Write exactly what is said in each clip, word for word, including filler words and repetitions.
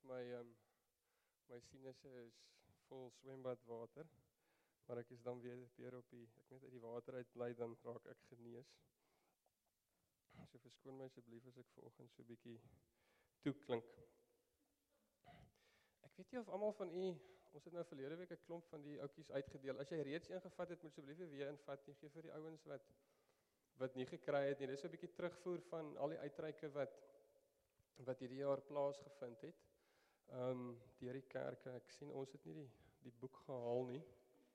my um, my sinusse is vol swembadwater, maar ek is dan weer weer op die, ek net uit die water uit bly, dan raak ek genees. So verskoon my asseblief as ek vanoggend so 'n bietjie toeklink. Ek weet nie of almal van u, ons het nou verlede week 'n klomp van die oudjies uitgedeel. As jy reeds een gevat het, moet asseblief weer invat nie. Gee vir die ouens wat wat nie gekry het nie. Dis 'n bietjie terugvoer van al die uitreike wat wat hierdie jaar plaasgevind het. Ehm um, deur die kerke. Ek sien ons het nie die die boek gehaal nie.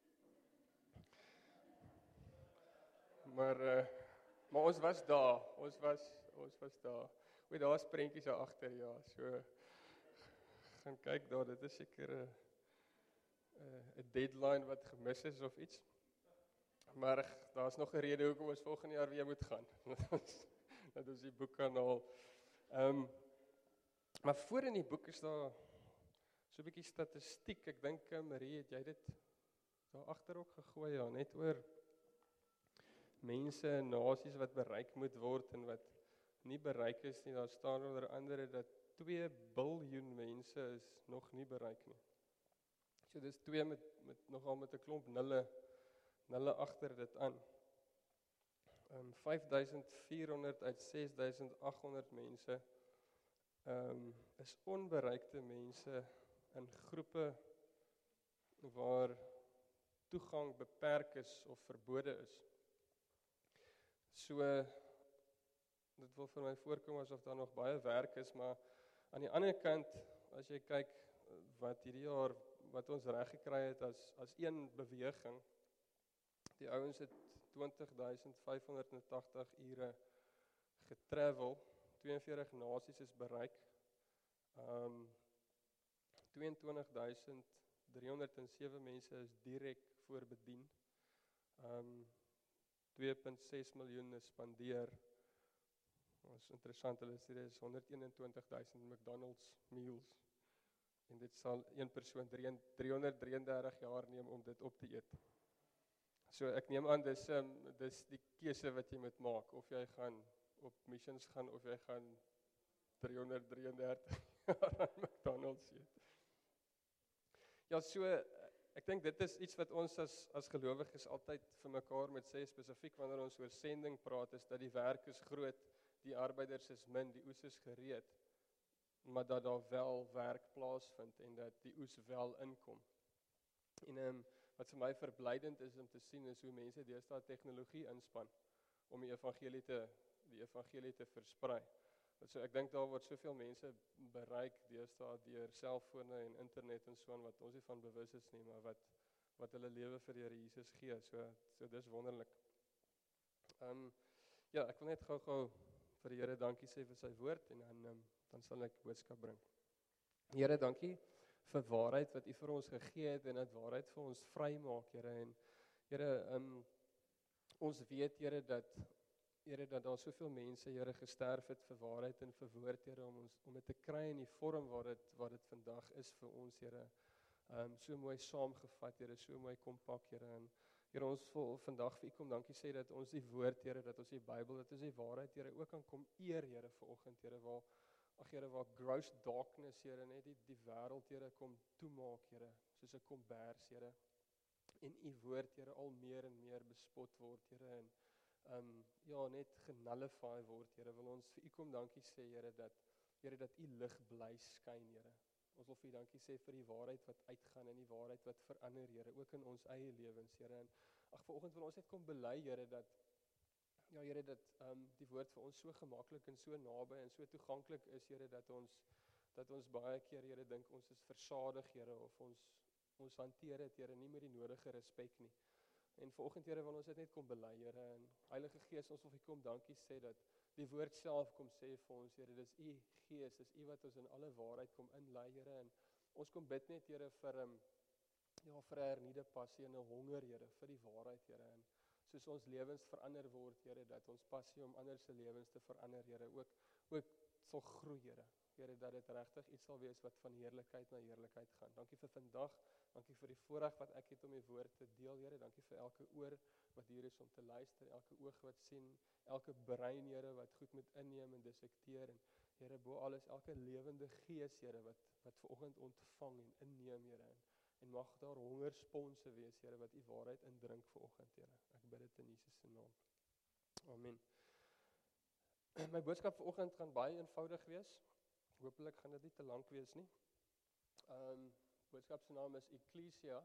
Maar uh, maar ons was daar. Ons was ons was daar. O, daar's prentjies daar agter, ja. So gaan kyk daar. Dit is seker 'n 'n deadline wat gemis is of iets. Maar daar's nog 'n rede hoekom ons volgende jaar weer moet gaan. Dat ons die boek kan haal. Ehm um, maar voor in die boek is daar so 'n bietjie statistiek. Ek dink Marie, het jy dit daar agter ook gegooi, ja, net oor mense en nasies wat bereik moet word en wat nie bereik is nie. Daar staan onder andere dat twee biljoen mense is nog nie bereik nie. So dis twee met met nogal met 'n klomp nulle nulle agter dit aan. Um vyf duisend vier honderd uit ses duisend agt honderd mense um is onbereikte mense in groepe waar toegang beperk is of verbode is. So dit wil vir my voorkom asof daar nog baie werk is, maar aan die ander kant, as jy kyk wat hierdie jaar wat ons reg gekry het as as een beweging, die ouens het twintig duisend vyf honderd agtig ure getravel, twee en veertig nasies is bereik. Um twee en twintig duisend drie honderd sewe mense is direk voorbedien. Um twee komma ses miljoen is spandeer. Dit is interessant, hulle sê dit is honderd een en twintig duisend McDonald's meals. En dit sal een persoon driehonderd drie en dertig jaar neem om dit op te eet. So ek neem aan dis um, dis die keuse wat jy moet maak, of jy gaan op missions gaan of jy gaan driehonderd drie en dertig jaar aan McDonald's eet. Ja, so ek dink dit is iets wat ons as as gelowiges altyd vir mekaar moet sê, spesifiek wanneer ons oor sending praat, is dat die werk is groot, die arbeiders is min, die oes is gereed, maar dat daar wel werk plaasvind en dat die oes wel inkom. En um, wat vir my verblydend is om te sien is hoe mense deesdae tegnologie inspann om die evangelie te die evangelie te versprei. So ek dink daar word soveel mense bereik deesdae deur selfone en internet en so aan wat ons nie van bewus is nie, maar wat wat hulle lewe vir die Here Jesus gee. So so dis wonderlik. Ehm um, ja, ek wil net gou-gou vir die Here dankie sê vir sy woord en dan um, dan sal ek boodskap bring. Here, dankie vir waarheid wat U vir ons gegee het en dat waarheid vir ons vrymaak, Here. En Here, um, ons weet, Here, dat Here dat daar soveel mense, Here, gesterf het vir waarheid en vir woord, Here, om ons om dit te kry in die vorm waar dit wat dit vandag is vir ons, Here. Um, so mooi saamgevat, Here, so mooi kompak, Here. En Here, ons wil vandag vir U kom dankie sê dat ons die woord, Here, dat ons die Bybel, dat ons die waarheid, Here, ook kan kom eer, Here, vanoggend, Here, waar ag Here, waar gross darkness, Here, net die die wêreld, Here, kom toemaak, Here, soos 'n kombers, Here. En U woord, Here, al meer en meer bespot word, Here, en um ja, net genullify word, Here. Wil ons vir U kom dankie sê, Here, dat Here dat U lig bly skyn, Here. Ons wil vir U dankie sê vir die waarheid wat uitgaan en die waarheid wat verander, Here, ook in ons eie lewens, Here. En ag vanoggend wil ons net kom bely, Here, dat ja, Here, dat um die woord vir ons so gemaklik en so naby en so toeganklik is, Here, dat ons dat ons baie keer, Here, dink ons is versadig, Here, of ons ons hanteer dit, Here, nie met die nodige respek nie. En vanoggend, Here, wil ons dit net kom bely, Here, en Heilige Gees, ons wil vir U kom dankie sê dat die woord self kom sê vir ons, Here, dis U Gees, dis U wat ons in alle waarheid kom inlei, Here, en ons kom bid net, Here, vir um, ja, vir 'n hernieude passie en 'n honger, Here, vir die waarheid, Here, en soos ons lewens verander word, Here, dat ons passie om ander se lewens te verander, Here, ook ook sal groei, Here. Here, dat dit regtig iets sal wees wat van heerlikheid na heerlikheid gaan. Dankie vir vandag, dankie vir die voorreg wat ek het om U woord te deel, Here. Dankie vir elke oor wat hier is om te luister, elke oog wat sien, elke brein, Here, wat goed moet inneem en dissekteer. En Here, bo alles, elke lewende gees, Here, wat, wat vanoggend ontvang en inneem, Here, en, en mag daar hongersponse wees, Here, wat u waarheid indrink vanoggend, Here. Ek bid dit in Jesus se naam. Amen. My boodskap vanoggend gaan baie eenvoudig wees. Hoopelik gaan dit nie te lank wees nie. Um, boodskap se naam is Ecclesia.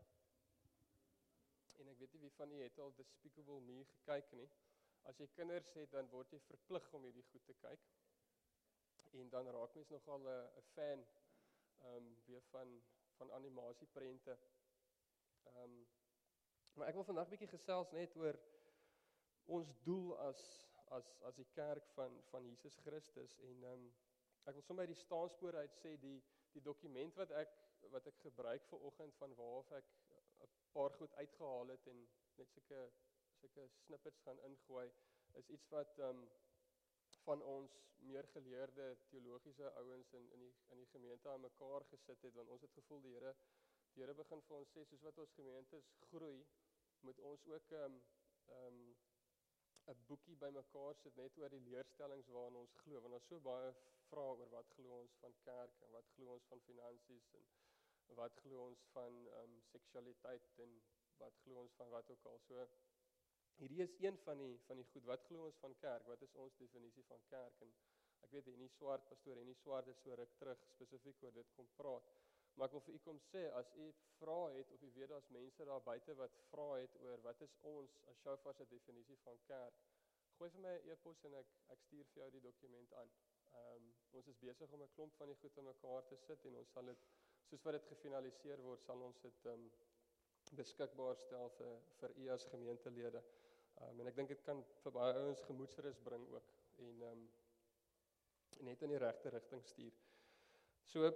En ek weet nie wie van julle het al Despicable Me gekyk nie. As jy kinders het, dan word jy verplig om hierdie goed te kyk. En dan raak mens nogal 'n 'n fan um, weer van, van animasieprente. Um, maar ek wil vandag 'n bietjie gesels net oor ons doel as, as, as die kerk van, van Jesus Christus. En um, ek wil sommer die staanspoor uit sê, die, die dokument wat ek, wat ek gebruik vir oggend, van waaraf ek 'n paar goed uitgehaal het en net sulke sulke snippets gaan ingooi, is iets wat um, van ons meer geleerde teologiese ouens in in die in die gemeente aan mekaar gesit het, want ons het gevoel die Here die Here begin vir ons sê, soos wat ons gemeentes groei, moet ons ook 'n um, um, 'n boekie bymekaar sit net oor die leerstellings waarin ons glo, want daar's so baie vrae oor wat glo ons van kerk en wat glo ons van finansies en wat glo ons van um, seksualiteit en wat glo ons van wat ook al. So hierdie is een van die van die goed. Wat glo ons van kerk? Wat is ons definisie van kerk? En ek weet Henny Swart, pastoor Henny Swart het so ruk terug spesifiek oor dit kom praat. Maar ek wil vir u kom sê, as u vrae het of u weet daar's mense daar buite wat vrae het oor wat is ons as Shofar se definisie van kerk, gooi vir my 'n e-pos en ek ek stuur vir jou die dokument aan. Um, ons is besig om 'n klomp van die goed aan mekaar te sit en ons sal dit, soos wat dit gefinaliseer word, sal ons dit um, beskikbaar stel vir vir u as gemeentelede. Um, en ek dink dit kan vir baie ouens gemoedsrus bring ook en um, net in die regte rigting stuur. So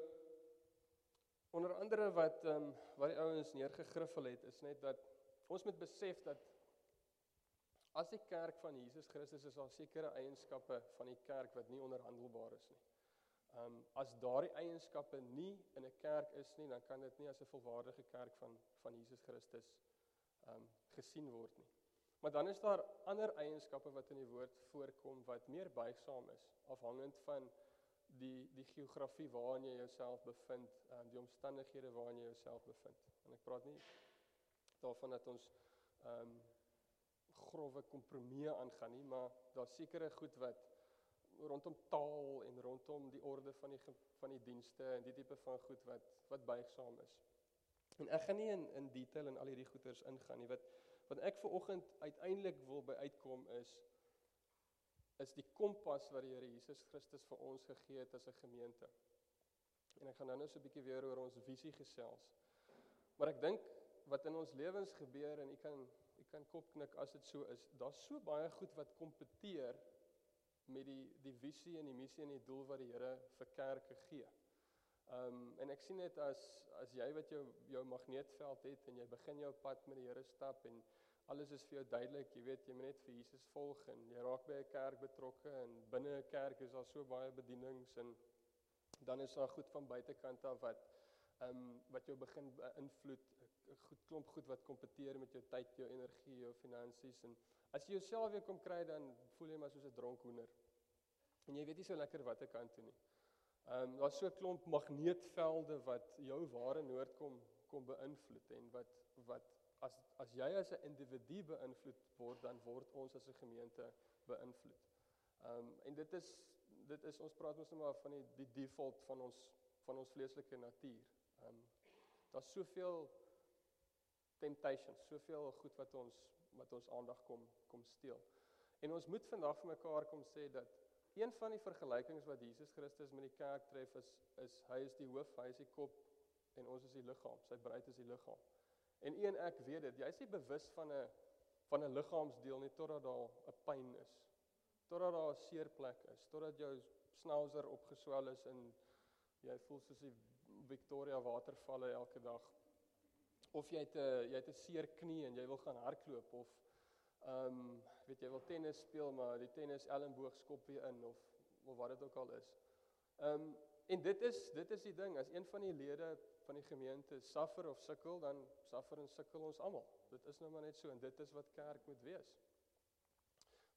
onder andere wat um, wat die ouens neergegriffel het, is net dat ons moet besef dat as die kerk van Jesus Christus is, daar sekere eienskappe van die kerk wat nie onderhandelbaar is nie. Um, as daardie eienskappe nie in 'n kerk is nie, dan kan dit nie as 'n volwaardige kerk van van Jesus Christus um, gesien word nie. Maar dan is daar ander eienskappe wat in die woord voorkom wat meer buigsaam is, afhangend van die die geografie waarin jy jouself bevind, um, die omstandighede waarin jy jouself bevind. En ek praat nie daarvan dat ons um, grove kompromieë aangaan nie, maar daar's sekere goed wat rondom taal en rondom die orde van die van die dienste en die tipe van goed wat wat buigsaam is. En ek gaan nie in in detail in al hierdie goeters ingaan nie. Wat wat ek ver oggend uiteindelik wil by uitkom is is die kompas wat die Here Jesus Christus vir ons gegee het as 'n gemeente. En ek gaan nou nou so 'n bietjie weer oor ons visie gesels. Maar ek dink wat in ons lewens gebeur, en u kan u kan kopknik as dit so is, daar's so baie goed wat kompeteer met die die visie en die missie en die doel wat die Here vir kerke gee. Um, en ek sien dit as as jy wat jou jou magneetveld het en jy begin jou pad met die Here stap en alles is vir jou duidelik, jy weet jy moet net vir Jesus volg en jy raak by 'n kerk betrokke en binne 'n kerk is daar so baie bedienings en dan is daar goed van buitekant af wat um, wat jou begin beïnvloed, 'n goed klomp goed wat kompeteer met jou tyd, jou energie, jou finansies, en as jy jouself weer kom kry, dan voel jy maar soos 'n dronk hoender. En jy weet nie so lekker watter kant toe nie. Um, daar's so 'n klomp magneetvelde wat jou ware noord kom kom beïnvloed en wat wat as as jy as 'n individu beïnvloed word, dan word ons as 'n gemeente beïnvloed. Um, en dit is dit is ons praat ons nou maar van die die default van ons van ons vleeslike natuur. Um, daar's soveel temptations, soveel goed wat ons wat ons aandag kom kom steel. En ons moet vandag vir mekaar kom sê dat een van die vergelykings wat Jesus Christus met die kerk tref is is hy is die hoof, hy is die kop en ons is die liggaam. Sy bruid is die liggaam. En u en ek weet dit, jy is nie bewus van 'n van 'n liggaamsdeel nie totdat daar 'n pyn is. Totdat daar 'n seerplek is, totdat jou snauzer opgeswel is en jy voel soos die Victoria watervalle elke dag. Of jy het 'n jy het 'n seer knie en jy wil gaan hardloop, of ehm um, weet jy wil tennis speel maar die tennis elmboog skop weer in, of of wat dit ook al is. Ehm um, en dit is dit is die ding, as een van die lede van die gemeente suffer of sukkel, dan suffer en sukkel ons almal. Dit is nou maar net so en dit is wat kerk moet wees.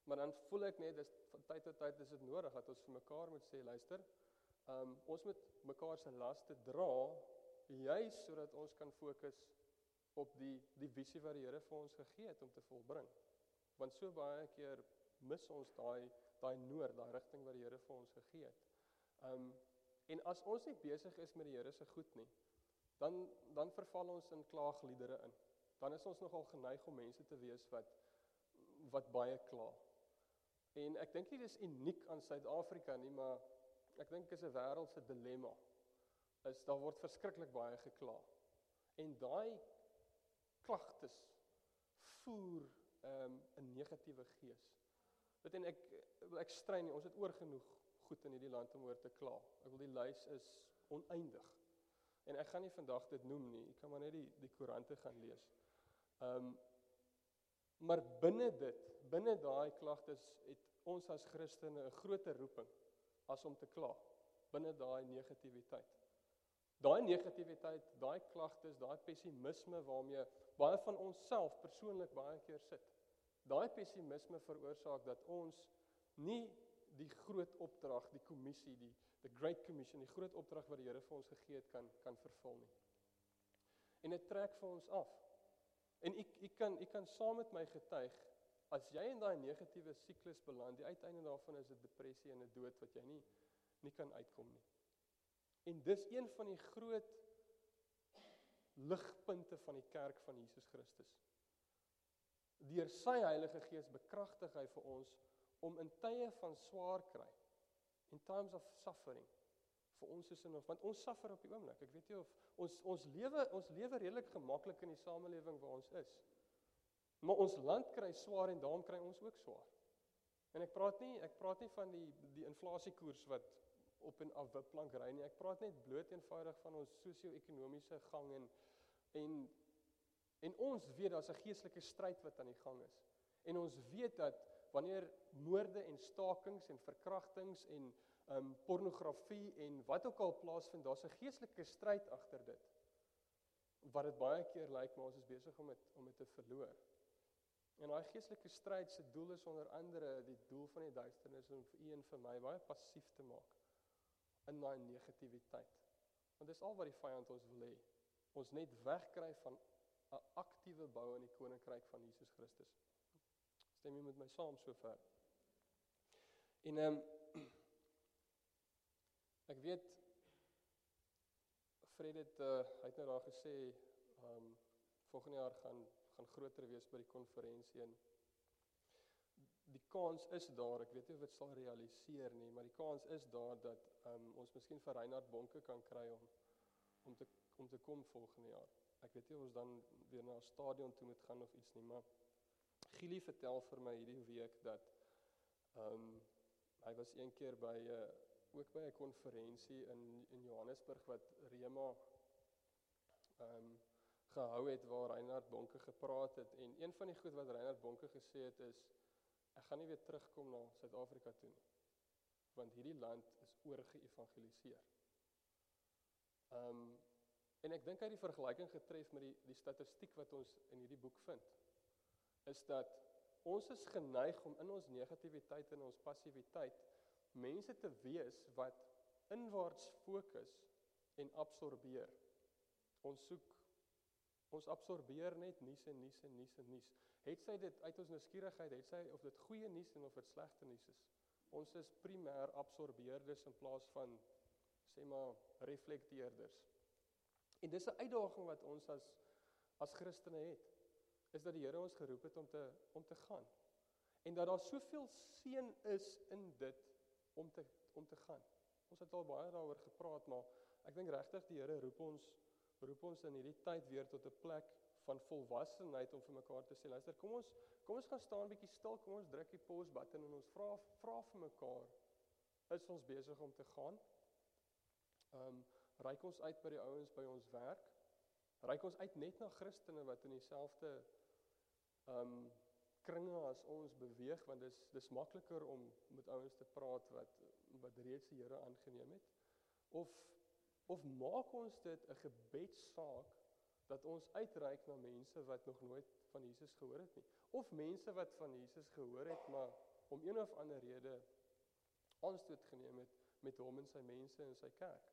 Maar dan voel ek net, dis, van tyd tot tyd is dit nodig, dat ons vir mekaar moet sê, luister, um, ons moet mekaar se laste dra, juis sodat ons kan fokus op die, die visie wat die Here vir ons gegee het om te volbring. Want so baie keer mis ons daai daai noord, daai rigting wat die Here vir ons gegee het. Um, en as ons nie besig is met die Here se goed nie, dan, dan verval ons in klaagliedere in. Dan is ons nogal geneig om mense te wees wat, wat baie kla. En ek dink nie dis uniek aan Suid-Afrika nie, maar ek dink is 'n wêreldse dilemma. Is daar word verskriklik baie gekla. En daai klagtes voer um, 'n negatiewe gees. Weet en ek ek strei nie, ons het oor genoeg goed in hierdie land om oor te kla. Ek wil die lys is oneindig. En ek gaan nie vandag dit noem nie, ek kan maar net die die koerante gaan lees. Um, maar binne dit, binne daai klagtes het ons as Christene 'n groter roeping as om te kla, binne daai negativiteit. Daai negativiteit, daai klagtes, daai pessimisme waarmee baie van ons self persoonlik baie keer sit. Daai pessimisme veroorsaak dat ons nie die groot opdrag, die kommissie, die the great commission, die groot opdrag wat die Here vir ons gegee het kan kan vervul nie. En dit trek vir ons af. En ek ek kan ek kan saam met my getuig, as jy in daai negatiewe siklus beland, die uiteinde daarvan is 'n depressie en 'n dood wat jy nie nie kan uitkom nie. En dis een van die groot ligpunte van die kerk van Jesus Christus. Deur sy Heilige Gees bekragtig hy vir ons om in tye van swaar kry, in times of suffering, vir ons is enough, want ons suffer op die oomblik. Ek weet nie of ons ons lewe ons lewe redelik gemaklik in die samelewing waar ons is. Maar ons land kry swaar en daarom kry ons ook swaar. En ek praat nie ek praat nie van die die inflasiekoers wat op en af wipplank ry nie. Ek praat net bloot eenvoudig van ons sosio-ekonomiese gang en en en ons weet daar's 'n geestelike stryd wat aan die gang is. En ons weet dat wanneer moorde en stakings en verkrachtings en um, pornografie en wat ook al plaasvind, daar's 'n geestelike stryd agter dit. Wat dit baie keer lyk, maar ons is besig om dit om dit te verloor. En daai geestelike stryd se doel is onder andere die doel van die duisternis om vir u en vir my baie passief te maak in daai negativiteit. Want dis al wat die vyand ons wil hê. Ons net wegkry van 'n aktiewe bou in die koninkryk van Jesus Christus. Stem jy met my saam sover? En ehm um, ek weet Fred het uh, hy het nou daar gesê ehm um, volgende jaar gaan gaan groter wees by die konferensie en die kans is daar, ek weet nie of dit sal realiseer nie, maar die kans is daar dat um, ons miskien vir Reinhard Bonke kan kry om om te om te kom volgende jaar. Ek weet nie of ons dan weer na 'n stadion toe moet gaan of iets nie, maar Gielie vertel vir my hierdie week dat um, hy was een keer by 'n uh, ook by 'n konferensie in in Johannesburg wat Rema um, gehou het waar Reinhard Bonke gepraat het en een van die goed wat Reinhard Bonke gesê het is ek gaan nie weer terugkom na Suid-Afrika toe nie want hierdie land is oorgeëvangeliseer. Um, en ek dink hy het die vergelyking getref met die die statistiek wat ons in hierdie boek vind is dat ons is geneig om in ons negativiteit en ons passiwiteit mense te wees wat inwaarts fokus en absorbeer. Ons soek Ons absorbeer net nuus en nuus en nuus en nuus. Het sy dit uit ons nuuskierigheid, het sy of dit goeie nuus en of dit slegte nuus is. Ons is primêr absorbeerders in plaas van sê maar reflekteerders. En dis 'n uitdaging wat ons as as Christene het, is dat die Here ons geroep het om te om te gaan. En dat daar soveel seën is in dit om te om te gaan. Ons het al baie daaroor gepraat, maar ek dink regtig die Here roep ons roep ons in hierdie tyd weer tot 'n plek van volwassenheid om vir mekaar te sê, luister, kom ons kom ons gaan staan bietjie stil, kom ons druk die pause button en ons vra vra vir mekaar, is ons besig om te gaan? Ehm um, reik ons uit by die ouens by ons werk? Reik ons uit net na Christene wat in dieselfde ehm um, kringe as ons beweeg, want dis dis makliker om met ouens te praat wat wat reeds die Here aangeneem het? Of Of maak ons dit 'n gebedssaak dat ons uitreik na mense wat nog nooit van Jesus gehoor het nie? Of mense wat van Jesus gehoor het, maar om een of ander rede aanstoot geneem het met hom en sy mense en sy kerk.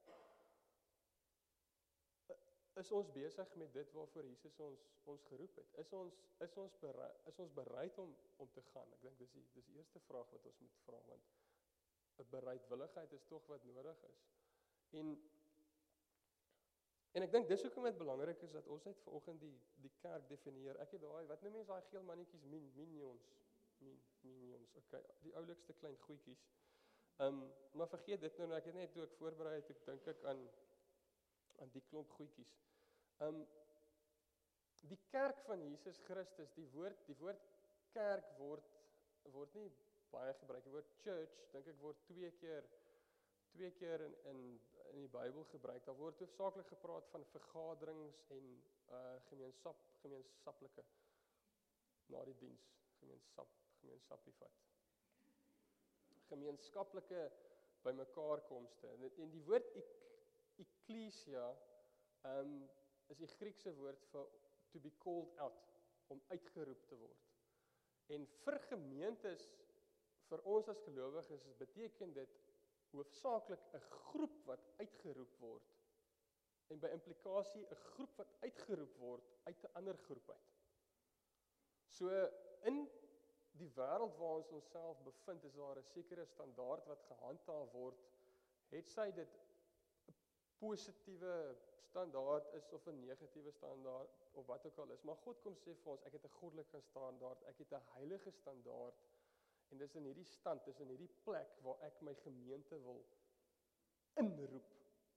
Is ons besig met dit waarvoor Jesus ons ons geroep het? Is ons is ons bereid, is ons bereid om om te gaan? Ek dink dis die dis die eerste vraag wat ons moet vra, want 'n bereidwilligheid is tog wat nodig is. En en ek dink dis hoekom dit belangrik is dat ons net vanoggend die die kerk definieer. Ek het daai wat noem mense daai geel mannetjies min minions, min minions. Okay, die oulikste klein goetjies. Ehm um, maar vergeet dit nou, ek het net toe ek voorberei het, ek dink ek aan aan die klomp goedjies. Um, die kerk van Jesus Christus, die woord, die woord kerk word, word nie baie gebruik. Die woord church, dink ek, word twee keer, twee keer in, in, in die Bybel gebruik. Daar word hoofsaaklik gepraat van vergaderings en uh, gemeenskap, gemeenskaplike, na die diens, gemeenskap, gemeenskapie vat. Gemeenskaplike bymekaarkomste. En, en die woord ek, Ekklesia um, is die Griekse woord vir to be called out, om uitgeroep te word. En vir gemeentes, vir ons as gelowiges, beteken dit hoofsaaklik 'n groep wat uitgeroep word. En by implikasie 'n groep wat uitgeroep word uit 'n ander groep uit. So in die wêreld waar ons onsself bevind, is daar 'n sekere standaard wat gehandhaaf word, het sy dit positiewe standaard is of 'n negatiewe standaard of wat ook al is. Maar God kom sê vir ons, ek het 'n goddelike standaard, ek het 'n heilige standaard en dis in hierdie stand, dis in hierdie plek waar ek my gemeente wil inroep.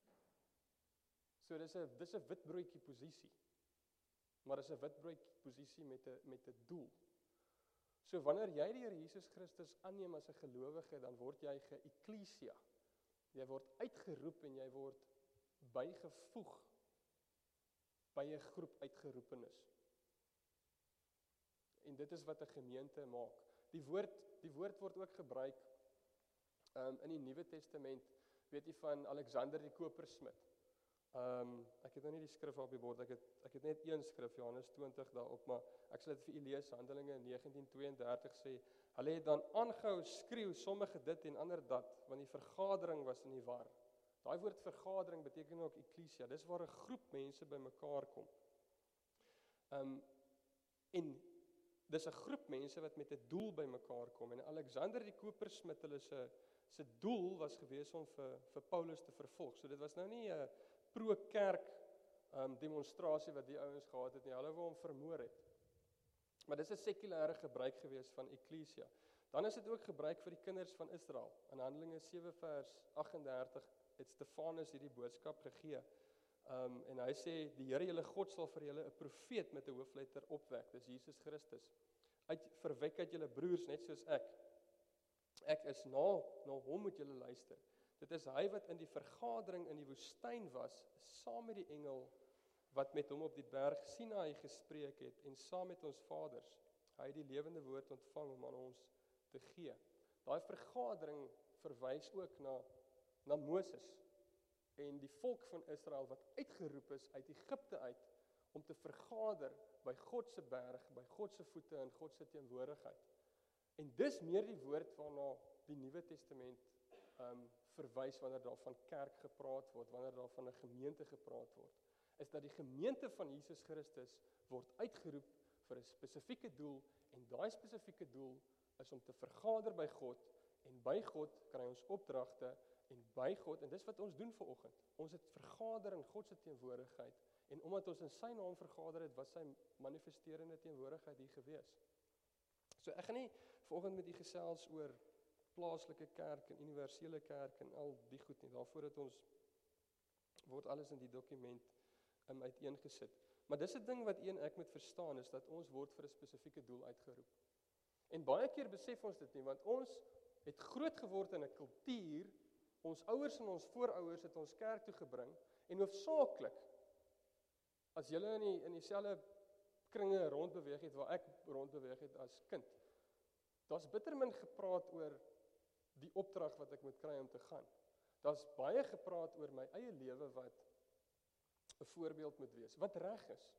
So dis 'n dis 'n witbroodjie posisie. Maar dis 'n witbroodjie posisie met 'n met 'n doel. So wanneer jy die Here Jesus Christus aanneem as 'n gelowige, dan word jy ge-ekklesia. Jy word uitgeroep en jy word bygevoeg by 'n groep uitgeroepenes. En dit is wat 'n gemeente maak. Die woord, die woord word ook gebruik um, in die Nuwe Testament, weet jy van Alexander die Kopersmid. Um, ek het nou nie die skrif op die bord, ek het, ek het net een skrif, Johannes twintig daarop, maar ek sal dit vir u lees, Handelinge negentien tweeëndertig sê, hulle het dan aangehou skreeu, sommige dit en ander dat, want die vergadering was in die war. Daai woord vergadering beteken ook ekklesia, dis waar 'n groep mense bymekaar kom. Um, en dis 'n groep mense wat met 'n doel bymekaar kom, en Alexander die Kopersmid, hulle se se doel was gewees om vir, vir Paulus te vervolg. So dit was nou nie 'n pro-kerk um, demonstrasie wat die ouens gehad het nie, hulle wou hom vermoor het. Maar dis 'n sekulêre gebruik gewees van ekklesia. Dan is dit ook gebruik vir die kinders van Israel. In Handelinge sewe vers agt en dertig het Stefanus hierdie boodskap gegee. Um, en hy sê, die Here julle God sal vir julle 'n profeet met 'n hoofletter opwek, dis Jesus Christus. Uit, verwek uit julle broers, net soos ek. Ek is na, na hom moet julle luister. Dit is hy wat in die vergadering in die woestyn was, saam met die engel, wat met hom op die berg Sinaï gespreek het, en saam met ons vaders. Hy het die lewende woord ontvang om aan ons te gee. Daai vergadering verwys ook na, na Moses, en die volk van Israel wat uitgeroep is uit Egipte uit, om te vergader by God se berg, by God se voete in God se teenwoordigheid. En dis meer die woord waarna die Nuwe Testament um, verwys wanneer daar van kerk gepraat word, wanneer daar van 'n gemeente gepraat word, is dat die gemeente van Jesus Christus word uitgeroep vir 'n spesifieke doel, en daai spesifieke doel is om te vergader by God, en by God kry ons opdragte, en by God, en dis wat ons doen vanoggend. Ons het vergader in God se teenwoordigheid, en omdat ons in sy naam vergader het, was sy manifesterende teenwoordigheid hier gewees. So ek gaan nie vanoggend met u gesels oor plaaslike kerk en universele kerk en al die goed nie. Daarvoor het ons word alles in die dokument um, uiteengesit. Maar dis 'n ding wat een ek moet verstaan, is dat ons word vir 'n spesifieke doel uitgeroep. En baie keer besef ons dit nie, want ons het groot geword in 'n kultuur, ons ouers en ons voorouers het ons kerk toe gebring, en hoofsaaklik, as julle in die in dieselfde kringe rondbeweeg het, waar ek rondbeweeg het as kind, daar's bitter min gepraat oor die opdrag wat ek moet kry om te gaan. Daar's baie gepraat oor my eie lewe wat 'n voorbeeld moet wees, wat reg is.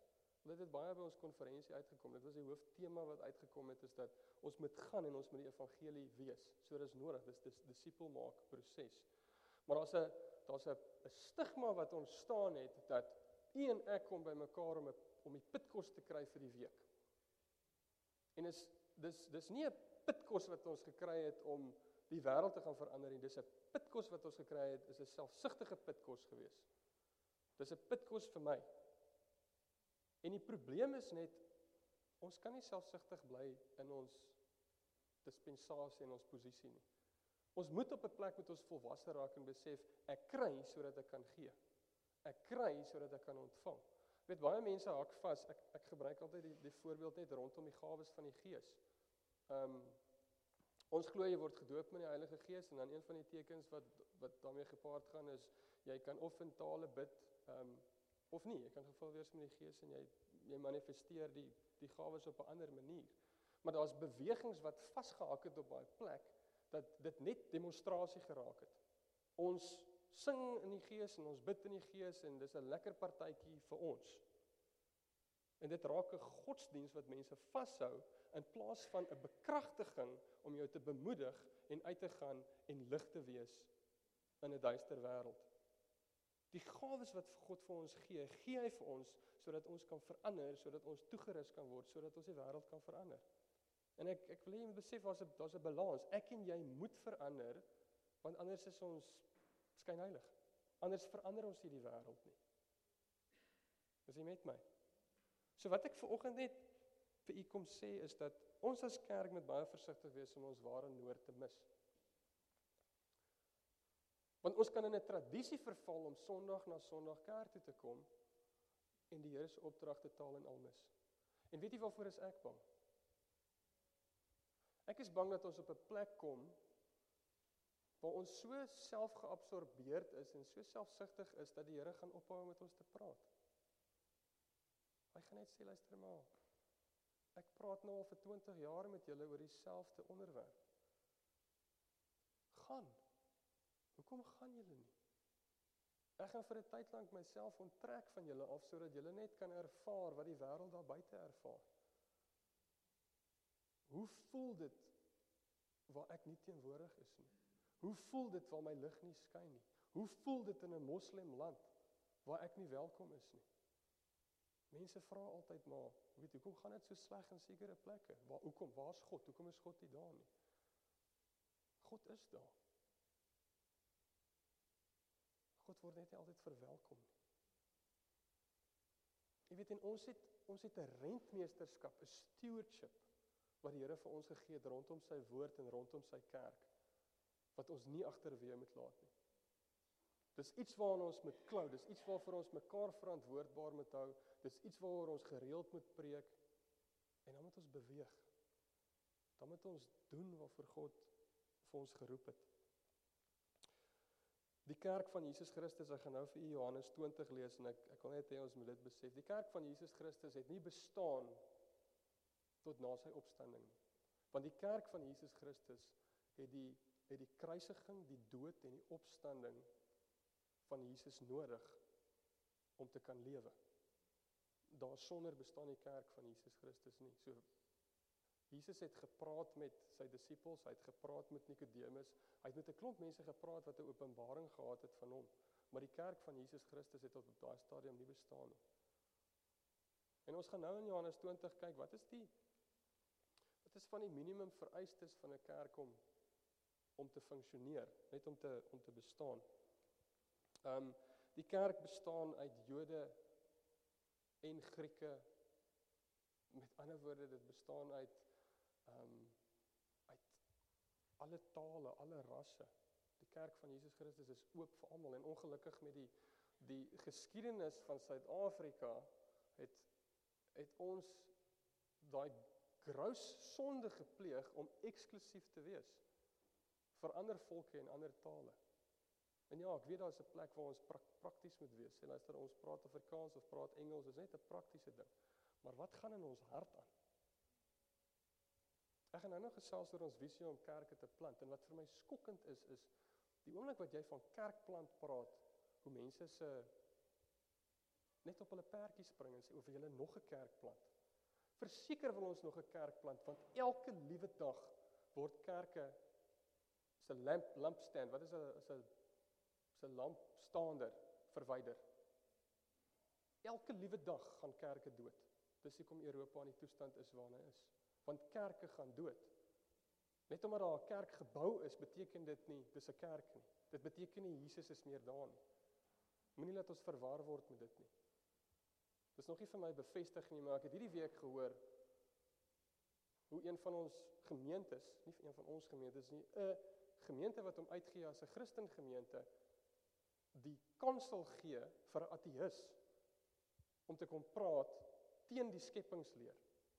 Dit het baie by ons konferensie uitgekom. Dit was die hooftema wat uitgekom het, is dat ons moet gaan en ons moet die evangelie wees. So dis nodig, dis dis disipel maak proses. Maar daar's 'n daar's 'n 'n stigma wat ontstaan het dat u en ek kom by mekaar om 'n om die pitkos te kry vir die week. En is dis dis nie 'n pitkos wat ons gekry het om die wêreld te gaan verander nie. Dis 'n pitkos wat ons gekry het, is 'n selfsugtige pitkos gewees. Dis 'n pitkos vir my. En die probleem is net, ons kan nie selfsugtig bly in ons dispensasie en ons posisie nie. Ons moet op 'n plek met ons volwasse raak en besef, ek kry sodat ek kan gee. Ek kry sodat ek kan ontvang. Weet, baie mense hak vas, ek, ek gebruik altyd die, die voorbeeld net rondom die gawes van die Gees. Um, ons glo jy word gedoop met die Heilige Gees, en dan een van die tekens wat, wat daarmee gepaard gaan is, jy kan of in tale bid, um, of nie, jy kan gevul wees met die Gees en jy, jy manifesteer die, die gawes op 'n ander manier. Maar daar's bewegings wat vasgehak het op daai plek, dat dit net demonstrasie geraak het. Ons sing in die Gees en ons bid in die Gees en dis 'n lekker partytjie vir ons. En dit raak 'n godsdiens wat mense vashou in plaas van 'n bekragtiging om jou te bemoedig en uit te gaan en lig te wees in 'n duister wêreld. Die gawes wat God vir ons gee, gee hy vir ons sodat ons kan verander, sodat ons toegerus kan word, sodat ons die wêreld kan verander. En ek ek wil hê jy moet besef daar's 'n daar's 'n balans. Ek en jy moet verander, want anders is ons skynheilig. Anders verander ons nie die wêreld nie. Is jy met my? So wat ek vanoggend net vir u kom sê is dat ons as kerk moet baie versigtig wees om ons ware noord te mis. Want ons kan in 'n tradisie verval om Sondag na Sondag kerk toe te kom en die Here se opdrag te taal en al mis. En weet jy waarvoor is ek bang? Ek is bang dat ons op 'n plek kom waar ons so selfgeabsorbeerd is en so selfsugtig is dat die Here gaan ophou om met ons te praat. Hy gaan net sê, luister maar, ek praat nou al vir twintig jaar met julle oor dieselfde onderwerp. Gaan. Hoekom gaan julle nie? Ek gaan vir 'n tyd lank myself onttrek van julle af, sodat julle net kan ervaar wat die wêreld daar buite ervaar. Hoe voel dit waar ek nie teenwoordig is nie? Hoe voel dit waar my lig nie skyn nie? Hoe voel dit in 'n moslim land waar ek nie welkom is nie? Mense vra altyd maar, weet, hoekom gaan dit so sleg in sekere plekke? Waar, hoekom, waar's God? Hoekom is God nie daar nie? God is daar. God word net nie altyd verwelkom nie. Jy weet, en ons het, ons het 'n rentmeesterskap, 'n stewardship, wat die Here vir ons gegee het rondom sy woord en rondom sy kerk, wat ons nie agterweë moet laat nie. Dis iets waaraan ons moet klou, dis iets waarvoor ons mekaar verantwoordbaar moet hou, dis iets waaroor ons gereeld moet preek, en dan moet ons beweeg. Dan moet ons doen waarvoor God vir ons geroep het. Die kerk van Jesus Christus, ek gaan nou vir u Johannes twintig lees, en ek, ek wil net hê ons moet dit besef. Die kerk van Jesus Christus het nie bestaan tot na sy opstanding nie. Want die kerk van Jesus Christus het die, het die kruisiging, die dood en die opstanding van Jesus nodig om te kan lewe. Daarsonder bestaan die kerk van Jesus Christus nie. So, Jesus het gepraat met sy disippels, hy het gepraat met Nikodemus, hy het met 'n klomp mense gepraat wat 'n openbaring gehad het van hom, maar die kerk van Jesus Christus het op daai stadium nie bestaan nie. En ons gaan nou in Johannes twintig kyk, wat is die wat is van die minimum vereistes van 'n kerk om om te funksioneer, net om te om te bestaan. Um, die kerk bestaan uit Jode en Grieke, met ander woorde, dit bestaan uit um, uit alle tale, alle rasse. Die kerk van Jesus Christus is oop vir almal, en ongelukkig met die, die geskiedenis van Suid-Afrika, het, het ons daai grous sonde gepleeg om eksklusief te wees vir ander volke en ander tale. En ja, ek weet daar is 'n plek waar ons prak, prakties moet wees. Sê, luister, ons praat Afrikaans of praat Engels, is net 'n praktiese ding. Maar wat gaan in ons hart aan? Ek gaan nou nog gesels oor ons visie om kerke te plant, en wat vir my skokkend is, is die oomblik wat jy van kerkplant praat, hoe mense se net op hulle perdjie spring en sê, of julle nog 'n kerk plant. Verseker wil ons nog 'n kerk plant, want elke liewe dag word kerke se lamp lampstand, wat is 'n is 'n is 'n lampstander verwyder. Elke liewe dag gaan kerke dood. Dis hoekom Europa in die toestand is waarna hy is. Want kerke gaan dood. Net omdat daar 'n kerk gebou is, beteken dit nie dis 'n kerk nie. Dit beteken nie Jesus is meer daar nie. Moenie laat ons verwar word met dit nie. Dis nog nie vir my bevestig nie, maar ek het hierdie week gehoor hoe een van ons gemeentes, nie een van ons gemeentes nie, 'n gemeente wat hom uitgee as 'n Christen gemeente, die kansel gee vir 'n ateïs om te kom praat teen die skepingsleer.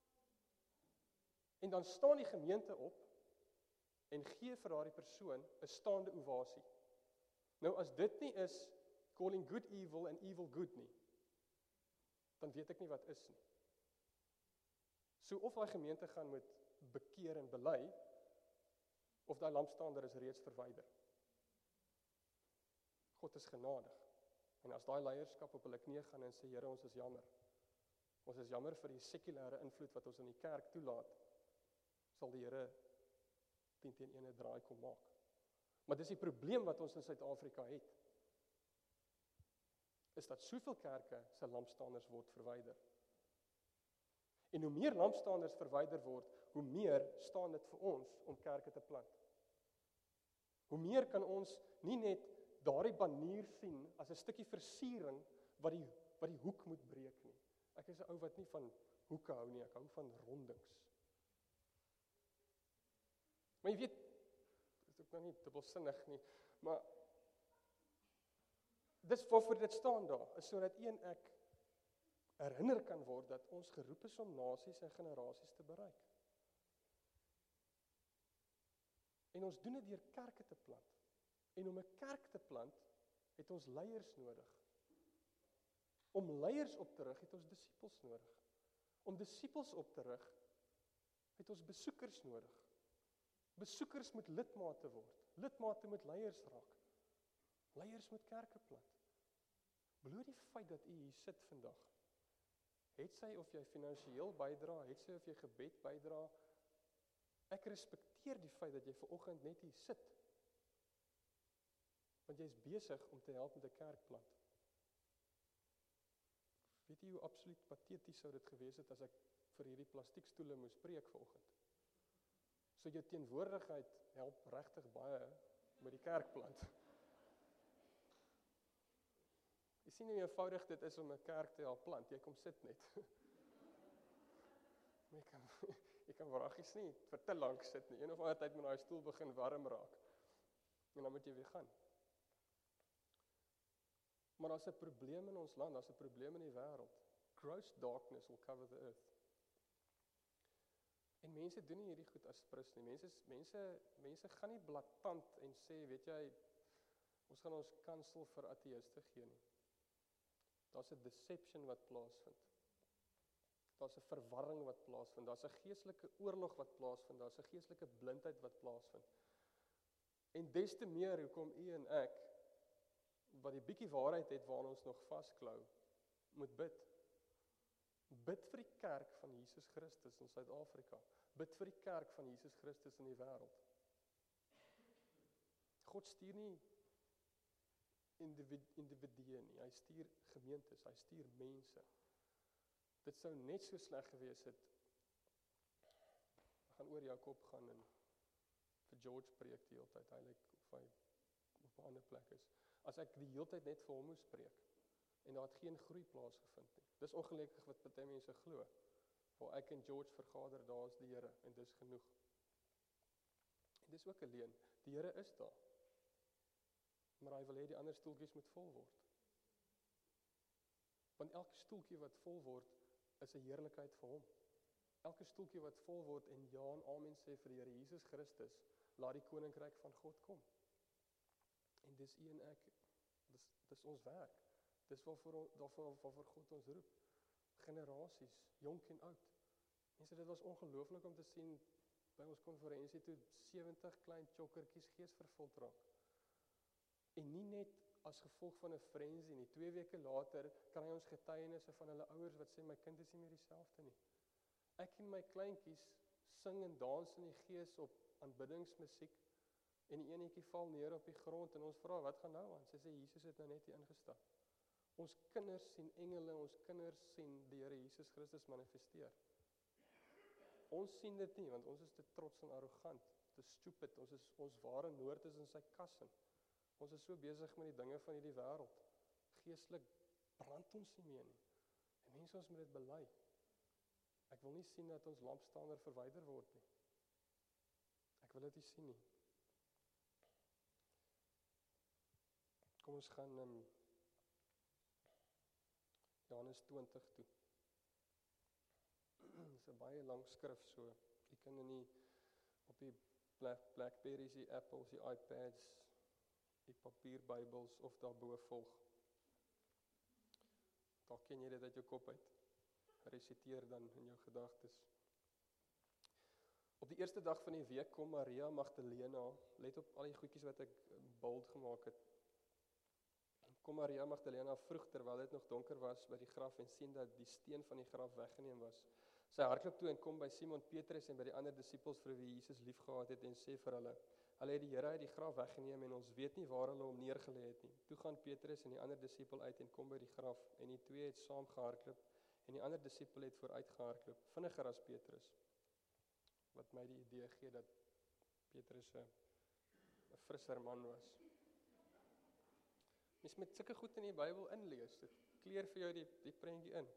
En dan staan die gemeente op en gee vir daardie persoon 'n staande ovasie. Nou as dit nie is calling good evil and evil good nie, dan weet ek nie wat is nie. So of daai gemeente gaan moet bekeer en bely, of daai lampstander is reeds verwyder. God is genadig. En as daai leierskap op hulle knieë gaan en sê, Here, ons is jammer. Ons is jammer vir die sekulêre invloed wat ons in die kerk toelaat, sal die Here tien teen een 'n draai kom maak. Maar dis die probleem wat ons in Suid-Afrika het. Is dat soveel kerke se lampstanders word verwyder. En hoe meer lampstanders verwyder word, hoe meer staan dit vir ons om kerke te plant. Hoe meer kan ons nie net daardie banier sien as 'n stukkie versiering wat die wat die hoek moet breek nie. Ek is 'n ou wat nie van hoeke hou nie, ek hou van rondings. Maar jy weet, dit is ook nou nie dubbelsinnig nie, maar dis waarvoor dit staan daar, is sodat u en ek herinner kan word dat ons geroep is om nasies en generasies te bereik. En ons doen dit deur kerke te plant. En om 'n kerk te plant, het ons leiers nodig. Om leiers op te rig, het ons disippels nodig. Om disippels op te rig, het ons besoekers nodig. Besoekers moet lidmate word. Lidmate moet leiers raak. Leiers moet kerke plant. Bloot die feit dat u hier sit vandag, het sy of jy finansiëel bydra, het sy of jy gebed bydra, ek respekteer die feit dat jy vanoggend net hier sit, want jy is besig om te help met 'n kerk plant. Weet jy hoe absoluut pateties sou dit gewees het as ek vir hierdie plastiekstoele moes preek vanoggend? So jou teenwoordigheid help regtig baie met die kerk plant. Jy sien hoe eenvoudig dit is om 'n kerk te help plant, jy kom sit net. Maar jy kan, jy kan wraggies nie vir te lank sit nie, een of ander tyd moet daai stoel begin warm raak, en dan moet jy weer gaan. Maar daar's 'n probleem in ons land, daar's 'n probleem in die wêreld. Gross darkness will cover the earth. En mense doen nie hierdie goed as prins nie. Mense mense mense gaan nie blaatant en sê, weet jy, ons gaan ons kansel vir ateïste gee nie. Daar's 'n deception wat plaasvind. Daar's 'n verwarring wat plaasvind. Daar's 'n geestelike oorlog wat plaasvind. Daar's 'n geestelike blindheid wat plaasvind. En des te meer hoekom u en ek wat die bietjie waarheid het waaraan ons nog vasklou, moet bid. Bid vir die kerk van Jesus Christus in Suid-Afrika. Bid vir die kerk van Jesus Christus in die wêreld. God stuur nie individue nie, hy stuur gemeentes, hy stuur mense. Dit sou net so sleg gewees het, ek gaan oor jou kop gaan en vir George preek die hele tyd, hy lyk of hy op 'n ander plek is, as ek die hele tyd net vir hom moes preek, en daar het geen groei plaasgevind nie. Dis ongelukkig wat baie mense glo, waar ek en George vergader, daar is die Here, en dis genoeg. En dis ook 'n leuen, die Here is daar, maar hy wil hê die ander stoeltjies moet vol word. Want elke stoeltjie wat vol word, is 'n heerlikheid vir hom. Elke stoeltjie wat vol word en ja en amen sê vir die Here Jesus Christus, laat die koninkryk van God kom. En dis u en ek, dis, dis ons werk. Dis waarvoor, waarvoor, waarvoor God ons roep. Generasies, jonk en oud. Mense, dit was ongelooflik om te sien by ons konferensie toe sewentig klein chokkertjies geesvervuld raak. En nie net as gevolg van 'n frenzy nie. Twee weke later kry ons getuienisse van hulle ouers wat sê my kind is nie meer dieselfde nie. Ek en my kleintjies sing en dans in die gees op aanbiddingsmusiek en die enetjie val neer op die grond en ons vra wat gaan nou aan? Sy sê Jesus het nou net hier ingestap. Ons kinders sien engele, ons kinders sien die Here Jesus Christus manifesteer. Ons sien dit nie want ons is te trots en arrogant, te stupid. Ons is ons ware noord is in sy kasse. Ons is so besig met die dinge van hierdie wêreld. Geestelik brand ons nie meer nie. En mense, ons moet dit bely. Ek wil nie sien dat ons lampstander verwyder word nie. Ek wil dit nie sien nie. Kom ons gaan um, Johannes twintig toe. Dit is 'n baie lang skrif, so jy kan dit nie op die Black, Blackberries, die Apples, die iPads, die papierbybels of daarbo volg. Dalk ken jy dit uit jou kop uit. Resiteer dan in jou gedagtes. Op die eerste dag van die week kom Maria Magdalena, let op al die goedjies wat ek bold gemaak het. Kom Maria Magdalena vroeg terwyl dit nog donker was by die graf en sien dat die steen van die graf weggeneem was. Sy hardloop toe en kom by Simon Petrus en by die ander disippels vir wie Jesus liefgehad het en sê vir hulle: "Hulle het die Here uit die graf weggeneem en ons weet nie waar hulle hom neergelê het nie." Toe gaan Petrus en die ander disipel uit en kom by die graf en die twee het saam gehardloop en die ander disipel het vooruit gehardloop, vinniger as Petrus. Wat my die idee gee dat Petrus 'n 'n frisser man was. Mens moet sulke goed in die Bybel inlees. Dit kleur vir jou die die prentjie in.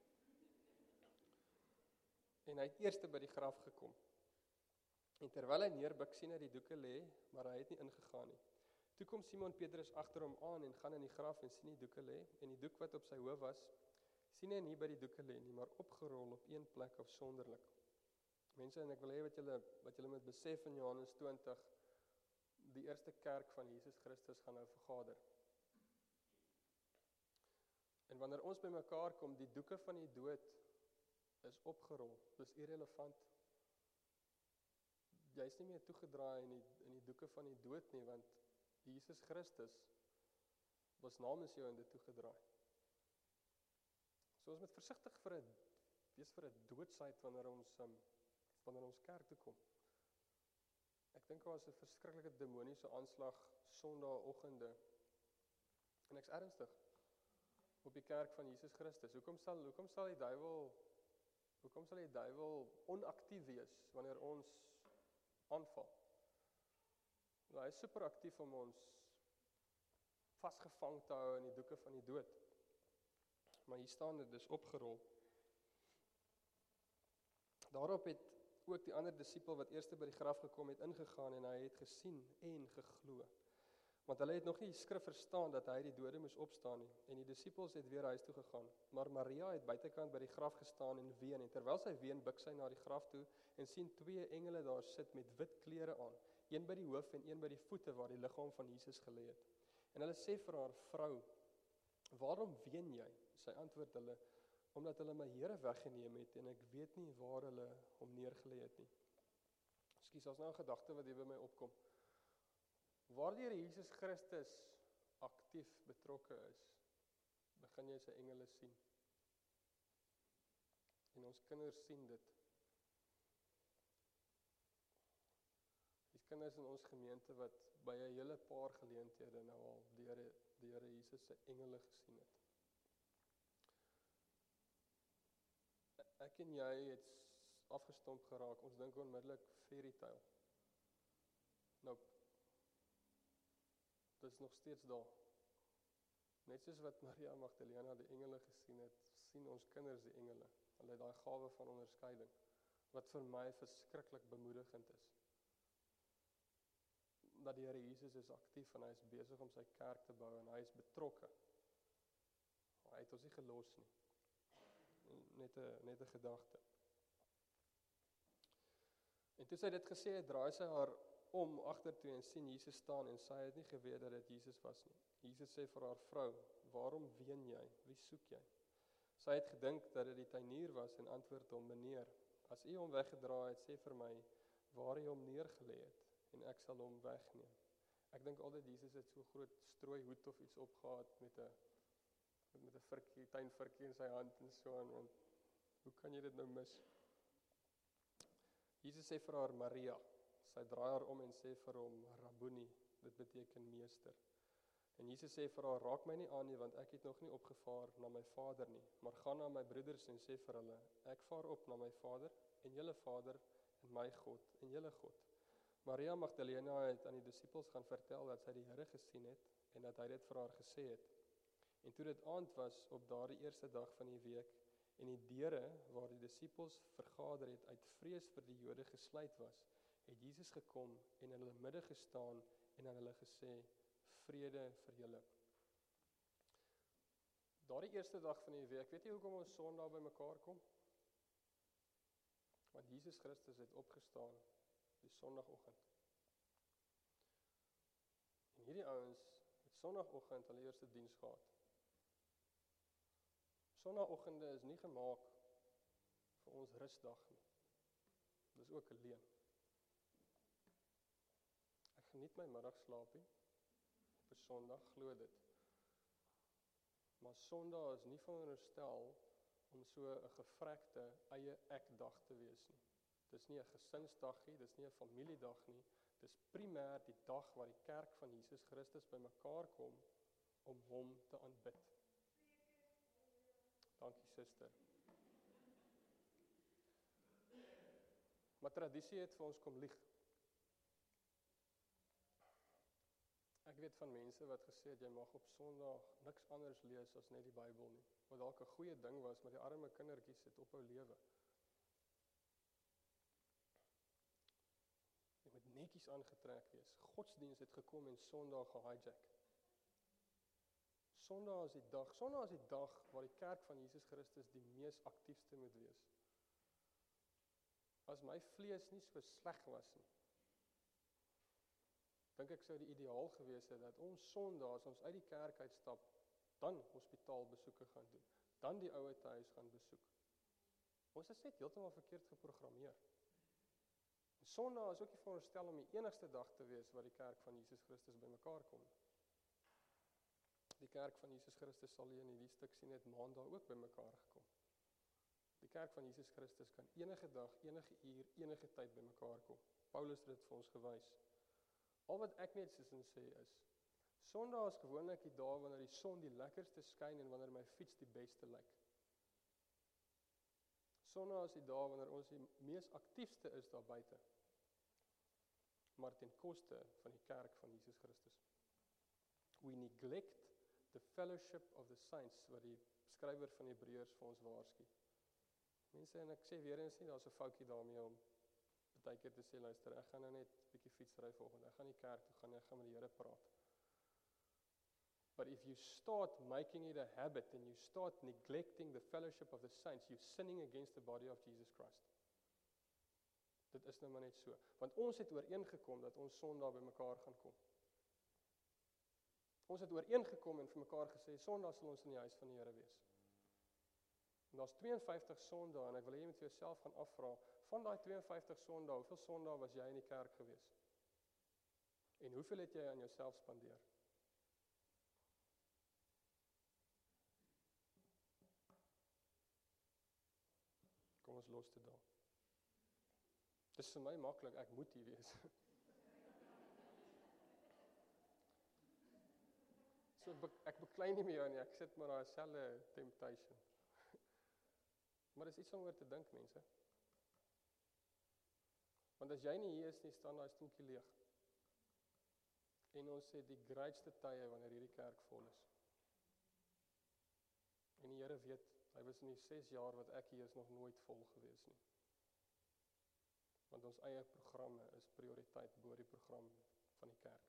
En hy het eerste by die graf gekom. En terwyl hy neerbuk sien hy die doeke lê, maar hy het nie ingegaan nie. Toe kom Simon Petrus agter hom aan en gaan in die graf en sien die doeke lê en die doek wat op sy hoof was, sien hy nie by die doeke lê nie, maar opgerol op een plek afsonderlik. Mense, en ek wil hê wat julle wat julle moet besef in Johannes twintig, die eerste kerk van Jesus Christus gaan nou vergader. En wanneer ons by mekaar kom, die doeke van die dood is opgerol, dis irrelevant. Jy is nie meer toegedraai in die, in die doeke van die dood nie, want Jesus Christus was namens jou in dit toegedraai. So ons moet versigtig vir 'n wees vir 'n doodsheid wanneer ons um, wanneer ons kerk toe kom. Ek dink daar was 'n verskriklike demoniese aanslag Sondagoggende. En ek's ernstig op die kerk van Jesus Christus. Hoekom sal hoekom sal die duiwel hoekom sal die duiwel onaktief wees wanneer ons aanval? Nou, hy is super aktief om ons vasgevang te hou in die doeke van die dood. Maar hier staan dit is opgerol. Daarop het ook die ander disipel wat eerste by die graf gekom het ingegaan en hy het gesien en geglo. Want hulle het nog nie die skrif verstaan dat hy die dode moes opstaan nie. En die disipels het weer huis toe gegaan. Maar Maria het buitekant by die graf gestaan en ween. En terwyl sy ween, buig sy na die graf toe en sien twee engele daar sit met wit klere aan. Een by die hoof en een by die voete waar die liggaam van Jesus gelê het. En hulle sê vir haar: "Vrou, waarom ween jy?" Sy antwoord hulle: "Omdat hulle my Here weggeneem het en ek weet nie waar hulle hom neergelê het nie." Ekskuus, daar's nou 'n gedagte wat hier by my opkom. Waardeur Jesus Christus aktief betrokke is, begin jy sy engele sien. En ons kinders sien dit. Die kinders in ons gemeente wat by 'n hele paar geleenthede nou al die Here die Here Jesus se engele gesien het. Ek en jy het afgestomp geraak. Ons dink onmiddellik fairy tale. Nou, dit is nog steeds daar. Net soos wat Maria Magdalena die engele gesien het, sien ons kinders die engele. Hulle het daai gawe van onderskeiding, wat vir my verskriklik bemoedigend is. Dat die Here Jesus is aktief en hy is besig om sy kerk te bou en hy is betrokke. Hy het ons nie gelos nie. Net 'n net 'n gedagte. En toe sy dit gesê het, draai sy haar om agtertoe en sien Jesus staan en sy het nie geweet dat dit Jesus was nie. Jesus sê vir haar: "Vrou, waarom ween jy? Wie soek jy?" Sy het gedink dat dit die tuinier was en antwoord hom: "Meneer, as u hom weggedra het, sê vir my waar hy hom neergelê het en ek sal hom wegneem." Ek dink altyd Jesus het so groot strooihoed of iets opgehad met 'n met 'n virkie, tuinvirkie in sy hand en so aan, want hoe kan jy dit nou mis? Jesus sê vir haar Maria, sy draai haar om en sê vir hom Rabboni, dit beteken meester. En Jesus sê vir haar, raak my nie aan nie, want ek het nog nie opgevaar na my Vader nie, maar gaan na my broeders en sê vir hulle, ek vaar op na my Vader en julle Vader en my God en julle God. Maria Magdalena het aan die disippels gaan vertel dat sy die Here gesien het en dat hy dit vir haar gesê het. En toe dit aand was op daardie eerste dag van die week en die deure waar die disippels vergader het uit vrees vir die Jode gesluit was, het Jesus gekom en in hulle midde gestaan en aan hulle gesê, vrede vir julle. Daardie eerste dag van die week, weet jy hoekom ons Sondag by mekaar kom? Want Jesus Christus het opgestaan die Sondagoggend. En hierdie ouens het Sondagoggend hulle eerste diens gehad. Sondagoggende is nie gemaak vir ons rusdag nie. Dis ook 'n leuen. Ek geniet my middagslaapie op 'n Sondag, glo dit. Maar Sondag is nie veronderstel om so 'n gevrekte eie ek-dag te wees nie. Dis nie 'n gesinsdag nie, dis nie 'n familiedag nie. Dis primêr die dag waar die kerk van Jesus Christus bymekaar kom om hom te aanbid. Dankie suster. Maar tradisie het vir ons kom lieg. Ek weet van mense wat gesê het, jy mag op Sondag niks anders lees as net die Bybel nie. Wat dalk 'n goeie ding was, maar die arme kindertjies het ophou lewe. Jy moet netjies aangetrek wees. Godsdiens het gekom en Sondag gehijack. Sondag is die dag, Sondag is die dag waar die kerk van Jesus Christus die mees aktiefste moet wees. As my vlees nie so sleg was nie, dink ek sou die ideaal gewees het dat ons Sondag as ons uit die kerk uitstap, dan hospitaalbesoeke gaan doen, dan die ouete huis gaan besoek. Ons is net heeltemal verkeerd geprogrammeer. En Sondag is ook nie veronderstel om die enigste dag te wees waar die kerk van Jesus Christus bymekaar kom. Die kerk van Jesus Christus sal hier in hierdie stuk sien het Maandag ook bymekaar gekom. Die kerk van Jesus Christus kan enige dag, enige uur, enige tyd bymekaar kom. Paulus het dit vir ons gewys. Al wat ek net soos in sê is, Sondag is gewoonlik die dag wanneer die son die lekkerste skyn en wanneer my fiets die beste lyk. Sondag is die dag wanneer ons die mees aktiefste is daar buite, maar ten koste van die kerk van Jesus Christus. We neglect the fellowship of the saints, wat die skrywer van Hebreërs vir ons waarsku. Mense, en ek sê weer eens nie, daar's 'n foutjie daarmee om baie keer te sê, luister, ek gaan nou net 'n bietjie fietsry volgende, ek gaan nie kerk toe gaan, ek gaan met die Here praat. But if you start making it a habit and you start neglecting the fellowship of the saints, you're sinning against the body of Jesus Christ. Dit is nou maar net so, want ons het ooreengekom dat ons Sondag by mekaar gaan kom. Ons het ooreengekom en vir mekaar gesê, Sondag sal ons in die huis van die Here wees. En daar's twee en vyftig Sondae en ek wil hê jy moet vir jouself gaan afvra, van daai twee en vyftig Sondae, hoeveel Sondae was jy in die kerk gewees? En hoeveel het jy aan jouself spandeer? Kom ons los dit daar. Dis vir my maklik, ek moet hier wees. So ek beklei nie meer jou nie, ek sit maar daai selfe temptation. Maar dis iets om oor te dink, mense. Want as jy nie hier is nie, staan daai stoeltjie leeg. En ons sê die grootste tye wanneer hierdie kerk vol is. En die Here weet, hy was in die ses jaar wat ek hier is nog nooit vol gewees nie. Want ons eie programme is prioriteit bo die program van die kerk.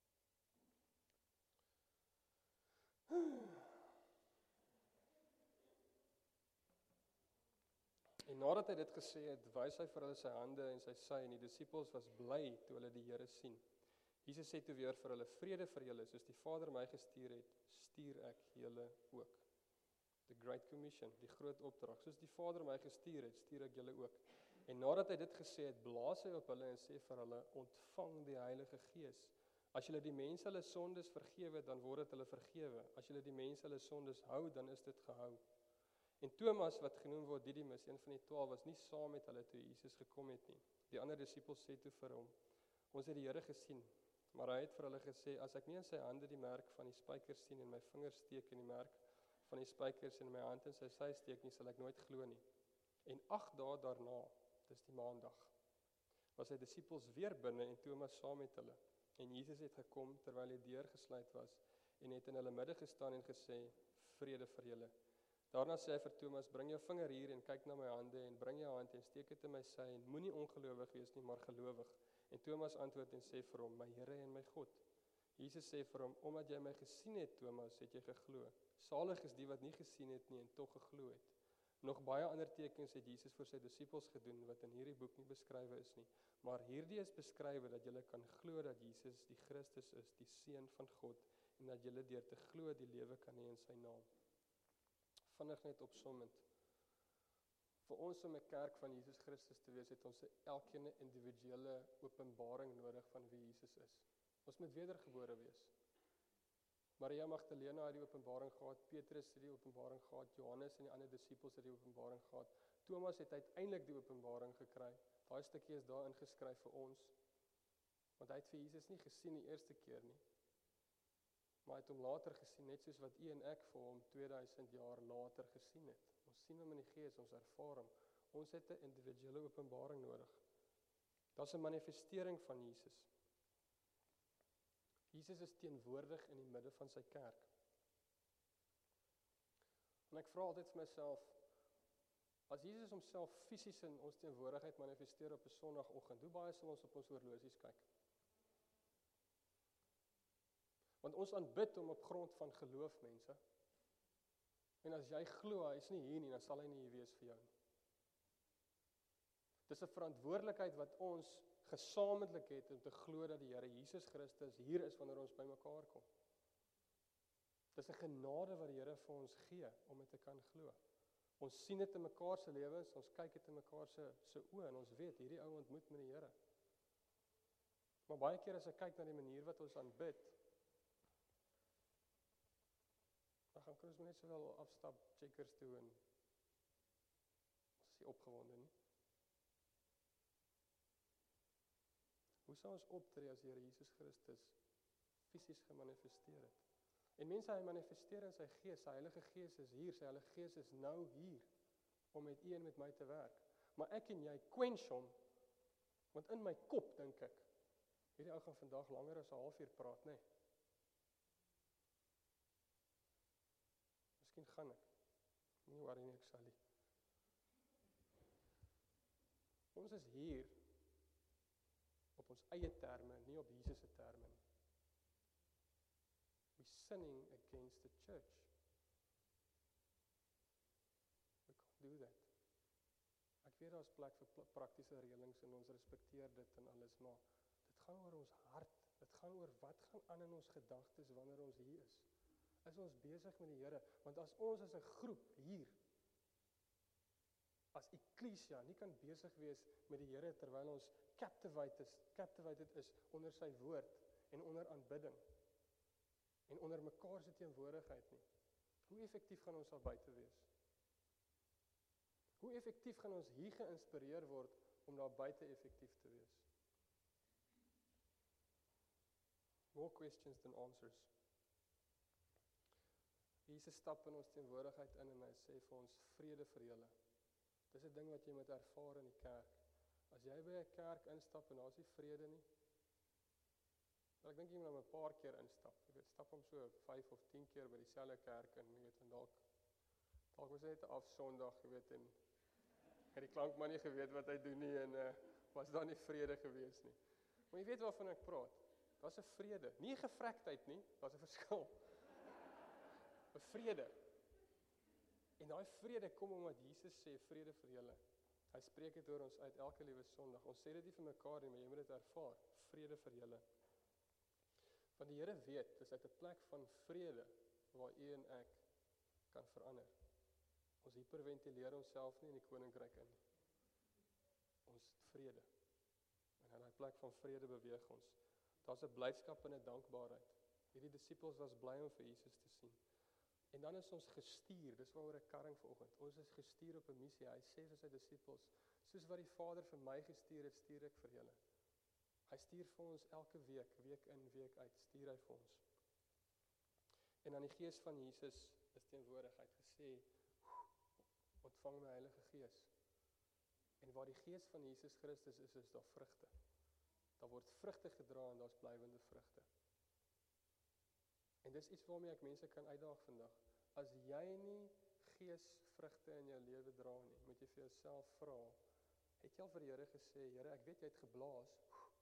En nadat hy dit gesê het, wys hy vir hulle sy hande en sy sy en die disippels was bly toe hulle die Here sien. Jesus sê toe weer vir hulle, vrede vir julle, soos die Vader my gestuur het, stuur ek julle ook. The Great Commission, die groot opdrag, soos die Vader my gestuur het, stuur ek julle ook. En nadat hy dit gesê het, blaas hy op hulle en sê vir hulle, ontvang die Heilige Gees. As julle die mense hulle sondes vergewe, dan word dit hulle vergewe. As julle die mense hulle sondes hou, dan is dit gehou. En Thomas, wat genoem word Didimus, een van die twaalf, was nie saam met hulle toe Jesus gekom het nie. Die ander disippels sê toe vir hom, ons het die Here gesien. Maar hy het vir hulle gesê, as ek nie in sy hande die merk van die spykers sien en my vingers steek in die merk van die spykers en my hand in sy sy steek nie, sal ek nooit glo nie. En agt dae daarna, dis die maandag, was sy disippels weer binne en Thomas saam met hulle. En Jesus het gekom terwyl die deur gesluit was en het in hulle midde gestaan en gesê, vrede vir julle. Daarna sê hy vir Thomas, bring jou vinger hier en kyk na my hande en bring jou hand en steek dit in my sy en moenie ongelowig wees nie, maar gelowig. En Thomas antwoord en sê vir hom, my Here en my God. Jesus sê vir hom, omdat jy my gesien het, Thomas, het jy geglo. Salig is die wat nie gesien het nie en tog geglo het. Nog baie ander tekens het Jesus vir sy disippels gedoen wat in hierdie boek nie beskrywe is nie, maar hierdie is beskrywe dat julle kan glo dat Jesus die Christus is, die Seun van God, en dat julle deur te glo die lewe kan hê in sy naam. Vinnig net opsommend. Vir ons om 'n kerk van Jesus Christus te wees, het ons elkeen 'n individuele openbaring nodig van wie Jesus is. Ons moet wedergebore wees. Maria Magdalena het die openbaring gehad, Petrus het die openbaring gehad, Johannes en die ander disippels het die openbaring gehad. Thomas het uiteindelik die openbaring gekry. Daai stukkie is daar ingeskryf vir ons. Want hy het vir Jesus nie gesien die eerste keer nie. Maar hy het hom later gesien, net soos wat u en ek vir hom tweeduisend jaar later gesien het. Ons sien hom in die gees, ons ervaar hom. Ons het 'n individuele openbaring nodig. Daar's 'n manifestering van Jesus. Jesus is teenwoordig in die midde van sy kerk. En ek vra altyd vir myself, as Jesus homself fisies in ons teenwoordigheid manifesteer op 'n Sondagoggend, hoe baie sal ons op ons horlosies kyk? Want ons aanbid hom op grond van geloof, mense. En as jy glo, hy is nie hier nie, dan sal hy nie hier wees vir jou nie. Dis 'n verantwoordelikheid wat ons gesamentlik het om te glo dat die Here Jesus Christus hier is wanneer ons bymekaar kom. Dis 'n genade wat die Here vir ons gee om dit te kan glo. Ons sien dit in mekaar se lewens, ons kyk dit in mekaar se se oë en ons weet hierdie ou ontmoet met die Here. Maar baie keer as ek kyk na die manier wat ons aanbid, dan gaan ons net sowel afstap checkers toe en ons is nie opgewonde nie. Hoe sou ons optree as die Here Jesus Christus fisies gemanifesteer het? En mense, hy manifesteer in sy gees, sy Heilige Gees is hier, sy Heilige Gees is nou hier, om met u en met my te werk. Maar ek en jy quench hom, want in my kop dink ek, hierdie ou gaan vandag langer as 'n halfuur praat, nee. Miskien gaan ek, nie worry nie, ek sal nie. Ons is hier, op ons eie terme, nie op Jesus se terme nie. We're sinning against the church. We can't do that. Ek weet daar's plek vir praktiese reëlings en ons respekteer dit en alles, maar dit gaan oor ons hart. Dit gaan oor wat gaan aan in ons gedagtes wanneer ons hier is. Is ons besig met die Here? Want as ons as 'n groep hier, as ekklesia, nie kan besig wees met die Here terwyl ons captivated is, captivated is onder sy woord en onder aanbidding en onder mekaar se teenwoordigheid nie. Hoe effektief gaan ons daar buite wees? Hoe effektief gaan ons hier geïnspireer word om daar buite effektief te wees? More questions than answers. Jesus stap in ons teenwoordigheid in en hy sê vir ons vrede vir julle. Dis 'n ding wat jy moet ervaar in die kerk. As jy by 'n kerk instap en daar's nie vrede nie, wel ek dink jy moet hom 'n paar keer instap. Jy weet, stap hom so vyf of tien keer by dieselfde kerk en jy weet en dalk dalk was net 'n af Sondag, jy weet, en het die klankman nie geweet wat hy doen nie en uh, was daar nie vrede gewees nie. Maar jy weet waarvan ek praat. Daar's 'n vrede, nie 'n gevrektheid nie, daar's 'n verskil. 'n Vrede. En daai vrede kom omdat Jesus sê vrede vir julle. Hy spreek dit oor ons uit elke liewe Sondag. Ons sê dit nie vir mekaar nie, maar jy moet dit ervaar. Vrede vir julle. Want die Here weet, dis uit 'n plek van vrede waar u en ek kan verander. Ons hyperventileer onsself nie in die koninkryk in nie. Ons het vrede. En in daai plek van vrede beweeg ons. Daar's 'n blydskap en 'n dankbaarheid. Hierdie disippels was bly om vir Jesus te sien. En dan is ons gestuur, dis waaroor ek karring vanoggend. Ons is gestuur op 'n missie. Hy sê vir sy disippels, soos wat die Vader vir my gestuur het, stuur ek vir julle. Hy stuur vir ons elke week, week in, week uit, stuur hy vir ons. En dan die Gees van Jesus is teenwoordig. Hy het gesê, ontvang my Heilige Gees. En waar die Gees van Jesus Christus is, is daar vrugte. Daar word vrugte gedra en daar's blywende vrugte. En dis iets waarmee ek mense kan uitdaag vandag. As jy nie geesvrugte in jou lewe dra nie, moet jy vir jouself vra, het jy al vir die Here gesê, Here, ek weet jy het geblaas,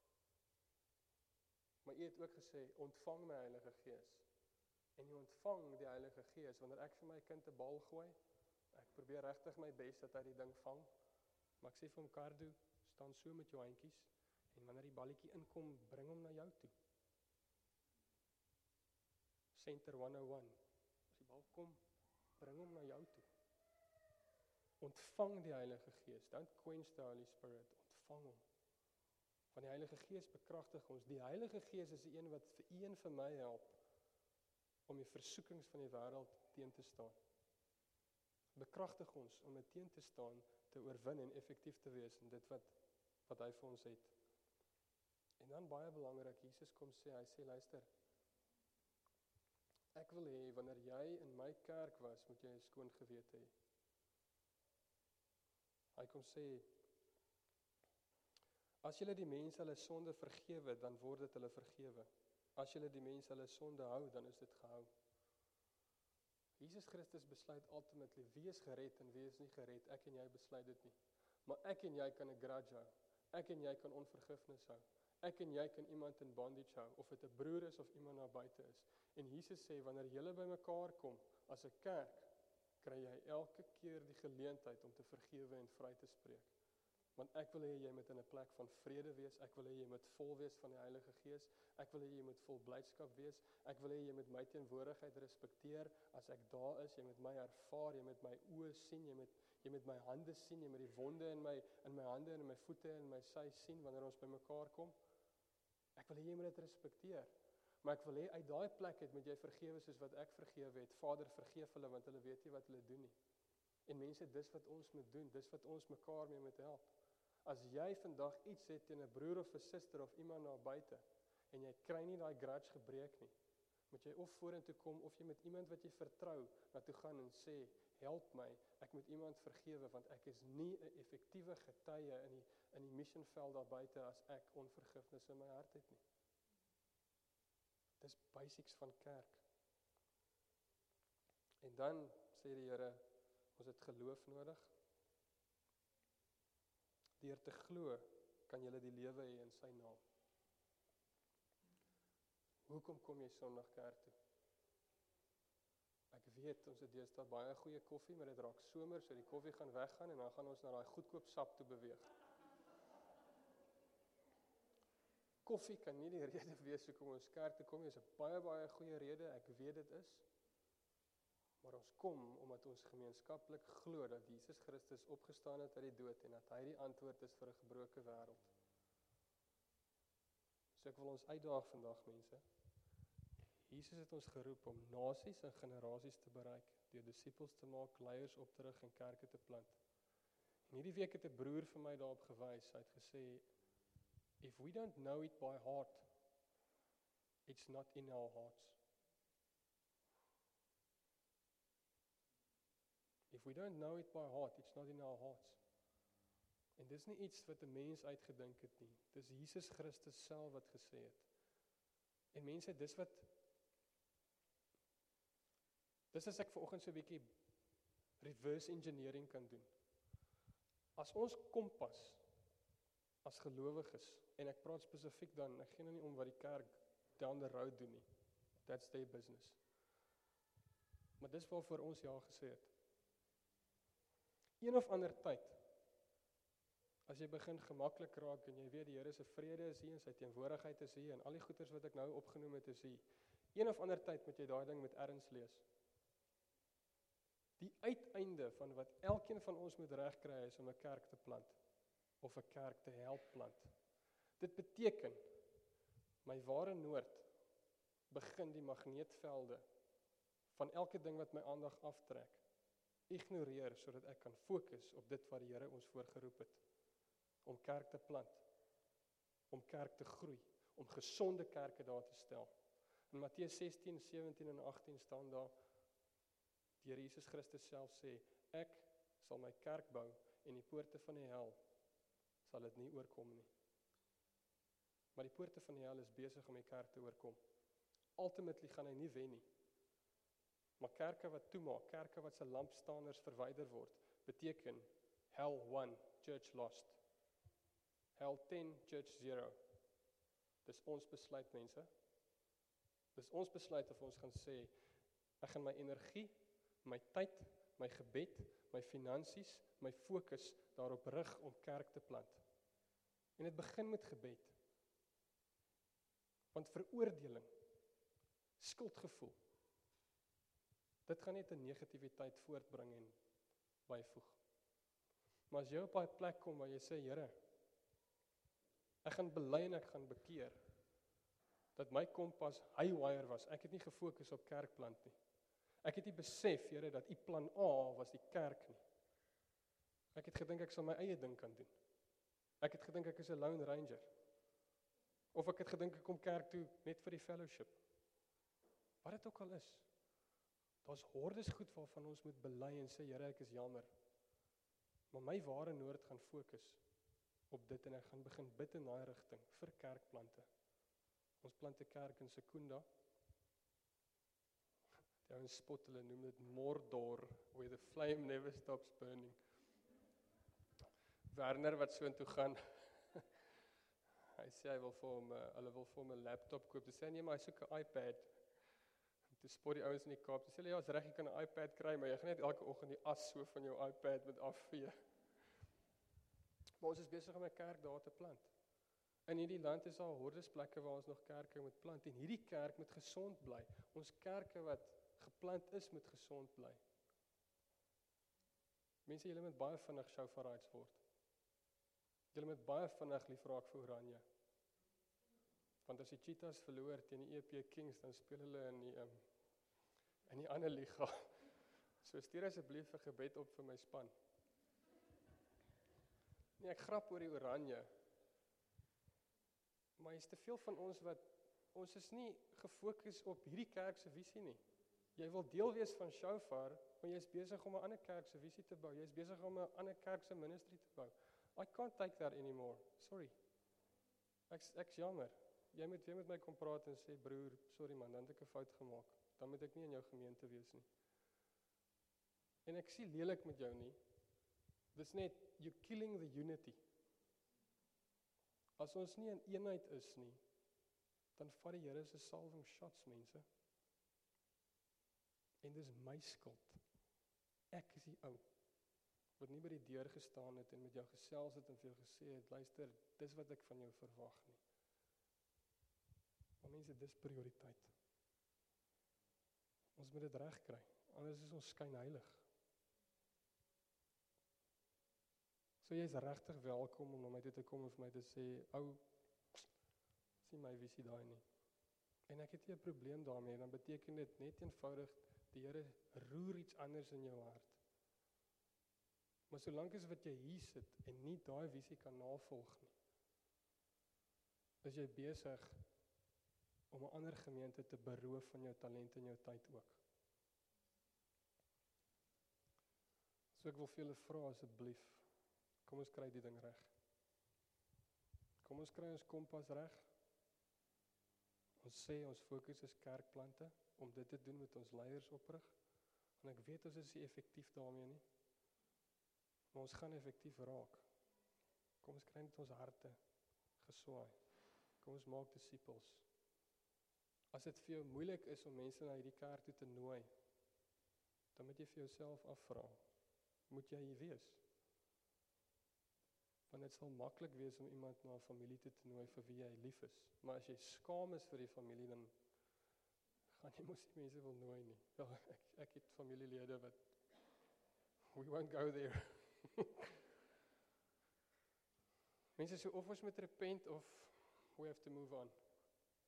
maar jy het ook gesê, ontvang my Heilige Gees. En jy ontvang die Heilige Gees, wanneer ek vir my kind 'n bal gooi, ek probeer regtig my bes dat hy die ding vang, maar ek sê vir hom, Cardo, staan so met jou handjies, en wanneer die balletjie inkom, bring hom na jou toe. Center honderdeen. As die bal kom, bring hom na jou toe. Ontvang die Heilige Gees. Don't quench the Holy Spirit. Ontvang hom. Van die Heilige Gees bekragtig ons. Die Heilige Gees is die een wat vir u en vir my help om die versoekings van die wêreld teen te staan. Bekragtig ons om dit teen te staan, te oorwin en effektief te wees in dit wat wat hy vir ons het. En dan baie belangrik, Jesus kom sê, hy sê luister, ek wil hê wanneer jy in my kerk was, moet jy 'n skoon gewete hê. Hy kom sê, as julle die mense hulle sonde vergewe, dan word dit hulle vergewe. As julle die mense hulle sonde hou, dan is dit gehou. Jesus Christus besluit ultimately, wie is gered en wie is nie gered, ek en jy besluit dit nie. Maar ek en jy kan 'n grudge hou, ek en jy kan onvergifnis hou, ek en jy kan iemand in bondage hou, of dit 'n broer is of iemand na buite is. En Jesus sê, wanneer julle by mekaar kom, as 'n kerk, kry jy elke keer die geleentheid om te vergewe en vry te spreek. Want ek wil hê jy moet in 'n plek van vrede wees, ek wil hê jy moet vol wees van die Heilige Gees, ek wil hê jy moet vol blydskap wees, ek wil hê jy moet my teenwoordigheid respekteer, as ek daar is, jy moet my ervaar, jy moet my oë sien, jy moet, jy moet my hande sien, jy moet die wonde in my, in my hande en in my voete en my sy sien, wanneer ons by mekaar kom. Ek wil hê jy moet dit respekteer, maar ek wil hê uit daai plek het moet jy vergewe soos wat ek vergewe het. Vader, vergeef hulle, want hulle weet nie wat hulle doen nie. En mense, dis wat ons moet doen, dis wat ons mekaar mee moet help. As jy vandag iets het teen 'n broer of 'n suster of iemand na buite, en jy kry nie daai grudge gebreek nie, moet jy of vorentoe kom, of jy met iemand wat jy vertrou, na toe gaan en sê, help my, ek moet iemand vergewe, want ek is nie 'n effektiewe getuie in die, in die missionveld daar buite, as ek onvergifnis in my hart het nie. Dis basics van kerk. En dan sê die Here, ons het geloof nodig. Deur te glo, kan jy die lewe hê in sy naam. Hoekom kom jy Sondag kerk toe? Ek weet, ons het deesdae baie goeie koffie, maar dit raak somer, so die koffie gaan weggaan, en dan gaan ons na daai goedkoop sap toe beweeg. Koffie kan nie die rede wees hoekom ons kerk toe kom, is 'n baie, baie goeie rede, ek weet dit is. Maar ons kom, omdat ons gemeenskaplik glo, dat Jesus Christus opgestaan het uit die dood, en dat hy die antwoord is vir 'n gebroke wêreld. So ek wil ons uitdaag vandag, mense. Jesus het ons geroep om nasies en generasies te bereik, deur disippels te maak, leiers op te rig en kerke te plant. En hierdie week het 'n broer vir my daarop gewys, hy het gesê, if we don't know it by heart, it's not in our hearts. If we don't know it by heart, it's not in our hearts. En dis nie iets wat 'n mens uitgedink het nie. Dis Jesus Christus self wat gesê het. En mense, dis wat Dis as ek vanoggend so 'n bietjie reverse engineering kan doen. As ons kompas as gelowiges, en ek praat spesifiek dan, ek gee nou nie om wat die kerk down the road doen nie. That's their business. Maar dis waarvoor ons ja gesê het. Een of ander tyd, as jy begin gemaklik raak, en jy weet die Here se vrede is hier, en sy teenwoordigheid is hier, en al die goeders wat ek nou opgenoem het is hier, een of ander tyd moet jy daai ding met erns lees. Die uiteinde van wat elkeen van ons moet regkry is om 'n kerk te plant, of 'n kerk te help plant. Dit beteken, My ware noord begin die magneetvelde van elke ding wat my aandag aftrek, ignoreer sodat ek kan fokus op dit wat die Here ons voorgeroep het. Om kerk te plant, om kerk te groei, om gesonde kerke daar te stel. In Matteus sestien, sewentien en agttien staan daar, die Here Jesus Christus self sê, ek sal my kerk bou en die poorte van die hel sal dit nie oorkom nie. Maar die poorte van die hel is besig om die kerk te oorkom. Ultimately gaan hy nie wen nie. Maar kerke wat toemaak, kerke wat se lampstanders verwyder word, beteken hell one, church lost. Hell ten, church zero. Dis ons besluit, mense. Dis ons besluit of ons gaan sê, ek gaan my energie, my tyd, my gebed, my finansies, my fokus daarop rig om kerk te plant. En dit begin met gebed. Want veroordeling, skuldgevoel, dit gaan net 'n negativiteit voortbring en byvoeg. Maar as jy op daai plek kom waar jy sê, Here, ek gaan bely en ek gaan bekeer, dat my kompas haywire was, ek het nie gefokus op kerkplant nie. Ek het nie besef, Here, dat u plan A was die kerk nie. Ek het gedink ek sal my eie ding kan doen. Ek het gedink ek is 'n lone ranger. Of ek het gedink ek kom kerk toe net vir die fellowship. Wat dit ook al is. Daar's hordes goed waarvan ons moet bely en sê, Here, ek is jammer. Maar my ware noord gaan fokus op dit en ek gaan begin bid in daai rigting vir kerkplante. Ons plant 'n kerk in Secunda. Die ouens spot hulle noem dit Mordor, where the flame never stops burning. Werner wat so intoe gaan, hy sê hy wil vir hom, uh, hulle wil vir hom 'n laptop koop. Hy sê nee, maar hy soek 'n iPad. Toe spot die ouens in die Kaap. Hy sê ja, is reg, jy kan 'n iPad kry, maar jy gaan net elke oggend die as so van jou iPad met afvee. Maar ons is besig om 'n kerk daar te plant. In hierdie land is daar hordes plekke waar ons nog kerke moet plant en hierdie kerk moet gesond bly. Ons kerke wat geplant is moet gesond bly. Mense, julle moet baie vinnig show-for-rights word. Julle moet baie vinnig lief raak vir Oranje. Want as die Cheetahs verloor teen die E P Kings, dan speel hulle in die um, in die ander liga. So stuur asseblief 'n gebed op vir my span. Nee, ek grap oor die Oranje. Maar is te veel van ons wat, ons is nie gefokus op hierdie kerk se visie nie. Jy wil deel wees van Shofar, maar jy is besig om 'n ander kerk se visie te bou. Jy is besig om 'n ander kerk se ministry te bou. I can't take that anymore. Sorry. Ek ek's jammer. Jy moet weer met my kom praat en sê, broer, sorry man, dan het ek 'n fout gemaak. Dan moet ek nie in jou gemeente wees nie. En ek sien lelik met jou nie. Dis net, you're killing the unity. As ons nie in eenheid is nie, dan vat die Here se salwing shots, mense. En dis my skuld. Ek is die ou wat nie by die deur gestaan het en met jou gesels het en vir jou gesê het, luister, dis wat ek van jou verwag nie. Maar mense, dis prioriteit. Ons moet dit reg kry, anders is ons skynheilig. So jy is regtig welkom om na my toe te kom en vir my te sê, ou, sien my visie daai nie. En ek het nie 'n probleem daarmee, dan beteken dit net eenvoudig, die Here roer iets anders in jou hart. Maar solank as wat jy hier sit en nie daai visie kan navolg nie, is jy besig om 'n ander gemeente te beroof van jou talent en jou tyd ook. So ek wil vir julle vra asseblief, kom ons kry die ding reg. Kom ons kry ons kompas reg. Ons sê ons fokus is kerkplante, om dit te doen met ons leiers oprig. En ek weet ons is nie effektief daarmee nie. Maar ons gaan effektief raak. Kom ons kry net ons harte geswaai. Kom ons maak disippels. As dit vir jou moeilik is om mense na hierdie kerk toe te nooi, dan moet jy vir jouself afvra, moet jy hier wees? Want dit sal maklik wees om iemand na 'n familie toe te nooi vir wie jy lief is. Maar as jy skaam is vir die familie, dan gaan jy mos nie mense wil nooi nie. Ja, ek, ek het familielede wat, we won't go there. Mense sê, of ons moet repent, of we have to move on.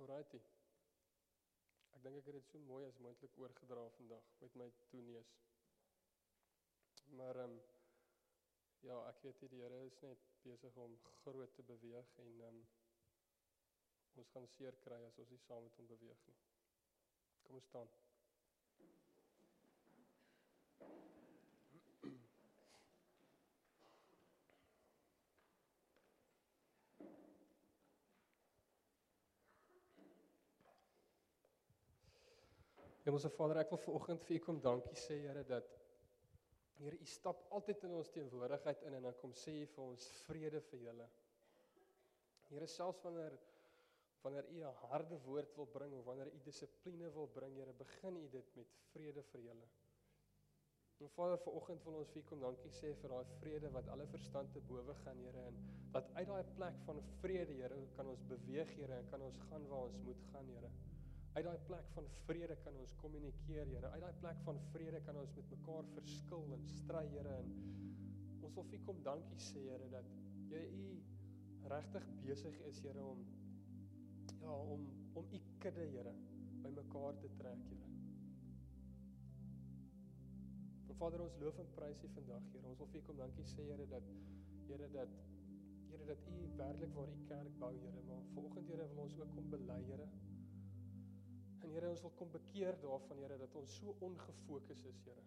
Alrighty. Ek dink ek het dit so mooi as moontlik oorgedra vandag met my toeneus. Maar ehm um, ja, ek weet nie, die Here is net besig om groot te beweeg en ehm um, ons gaan seer kry as ons nie saam met hom beweeg nie. Kom ons staan. Hemelse Vader, ek wil vanoggend vir U kom dankie sê, Here, dat Here, U stap altyd in ons teenwoordigheid in en dan kom sê U vir ons vrede vir julle. Here, selfs wanneer wanneer U 'n harde woord wil bring of wanneer U dissipline wil bring, Here, begin U dit met vrede vir julle. En Vader, vanoggend wil ons vir U kom dankie sê vir daai vrede wat alle verstand te bowe gaan, Here, en dat uit daai plek van vrede, Here, kan ons beweeg, Here, en kan ons gaan waar ons moet gaan, Here. Uit daai plek van vrede kan ons kommunikeer, Here. Uit daai plek van vrede kan ons met mekaar verskil en stry, Here. En ons wil vir U kom dankie sê, Here, dat Jy U regtig besig is, Here, om ja, om om U kudde, Here, bymekaar te trek, Here. En Vader, ons loof en prys U vandag, Here. Ons wil vir U kom dankie sê, Here, dat Here dat Here dat U werklik waar U kerk bou, Here, maar vanoggend, Here, wil ons ook kom bely, Here. En Here, ons wil kom bekeer daarvan, Here, dat ons so ongefokus is, Here.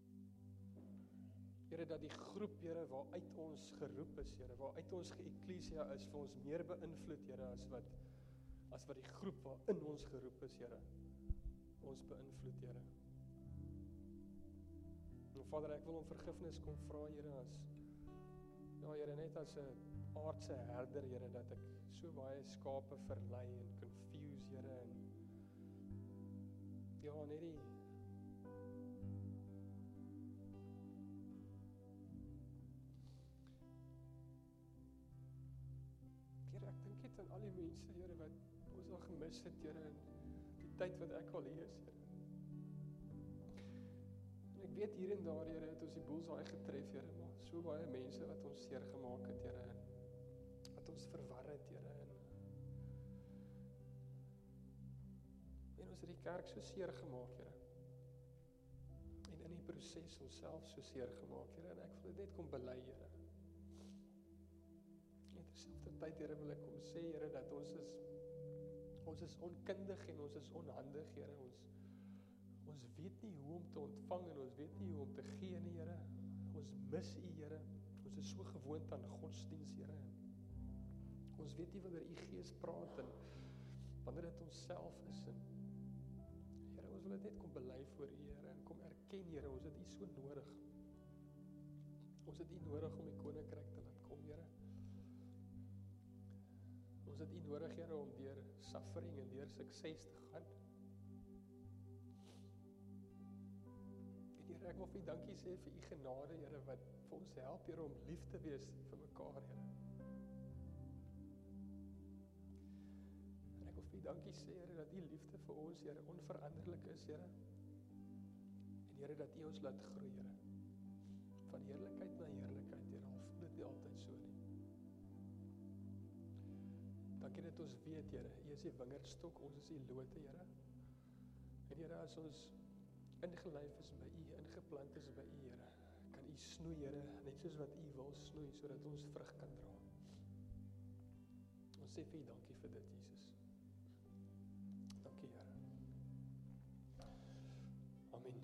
Here, dat die groep, Here, waaruit ons geroep is, Here, waaruit ons ge-eklesia is, vir ons meer beïnvloed, Here, as wat as wat die groep waarin ons geroep is, Here, ons beïnvloed, Here. En Vader, ek wil om vergifnis kom vra, Here, as ja, Here, net as 'n aardse herder, Here, dat ek so baie skape verlei en confuse, Here, en ja, net die Here, ek dink net aan al die mense, Here, wat ons al gemis het, Here, in die tyd wat ek al hier is, Here. En ek weet hier en daar, Here, het ons die bullseye getref, Here, maar so baie mense wat ons seer gemaak het, Here, en wat ons verwar het, Here, en en ons het die kerk so seer gemaak, Here. En in die proses onsself so seer gemaak, Here, en ek wil dit net kom bely, Here. En terselfdertyd, Here, wil ek kom sê, Here, dat ons is ons is onkundig en ons is onhandig, Here. Ons ons weet nie hoe om te ontvang en ons weet nie hoe om te gee nie, Here. Ons mis U, Here. Ons is so gewoond aan godsdiens, Here. Ons weet nie wanneer U Gees praat en wanneer dit ons self is, en Here, ons wil dit net kom bely voor U, Here, en kom erken, Here, ons het U so nodig. Ons het U nodig om die koninkryk te laat kom, Here. Ons het U nodig, Here, om deur suffering en deur sukses te gaan. En Here, ek wil vir U dankie sê vir U genade, Here, wat vir ons help, Here, om lief te wees vir mekaar, Here. En ek wil vir U dankie sê, Here, dat U liefde vir ons, Here, onveranderlik is, Here. En Here, dat U ons laat groei, Here. Van heerlikheid na heerlikheid, Here, al voel dit nie altyd so nie. Dankie dat ons weet, Here, U is die wingerdstok, ons is die lote, Here. En Here, as ons ingelyf is by U, ingeplant is by U, Here, kan U snoei, Here, net soos wat U wil snoei, sodat ons vrug kan dra. Ons sê vir U dankie vir dit, Jesus. Dankie, Here. Amen.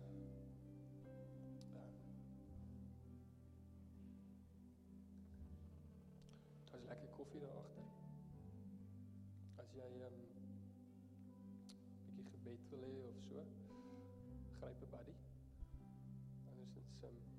Daar is lekker koffie daar agter. As jy 'n um, bietjie gebed wil hê of so, gryp 'n buddy. Anders is um,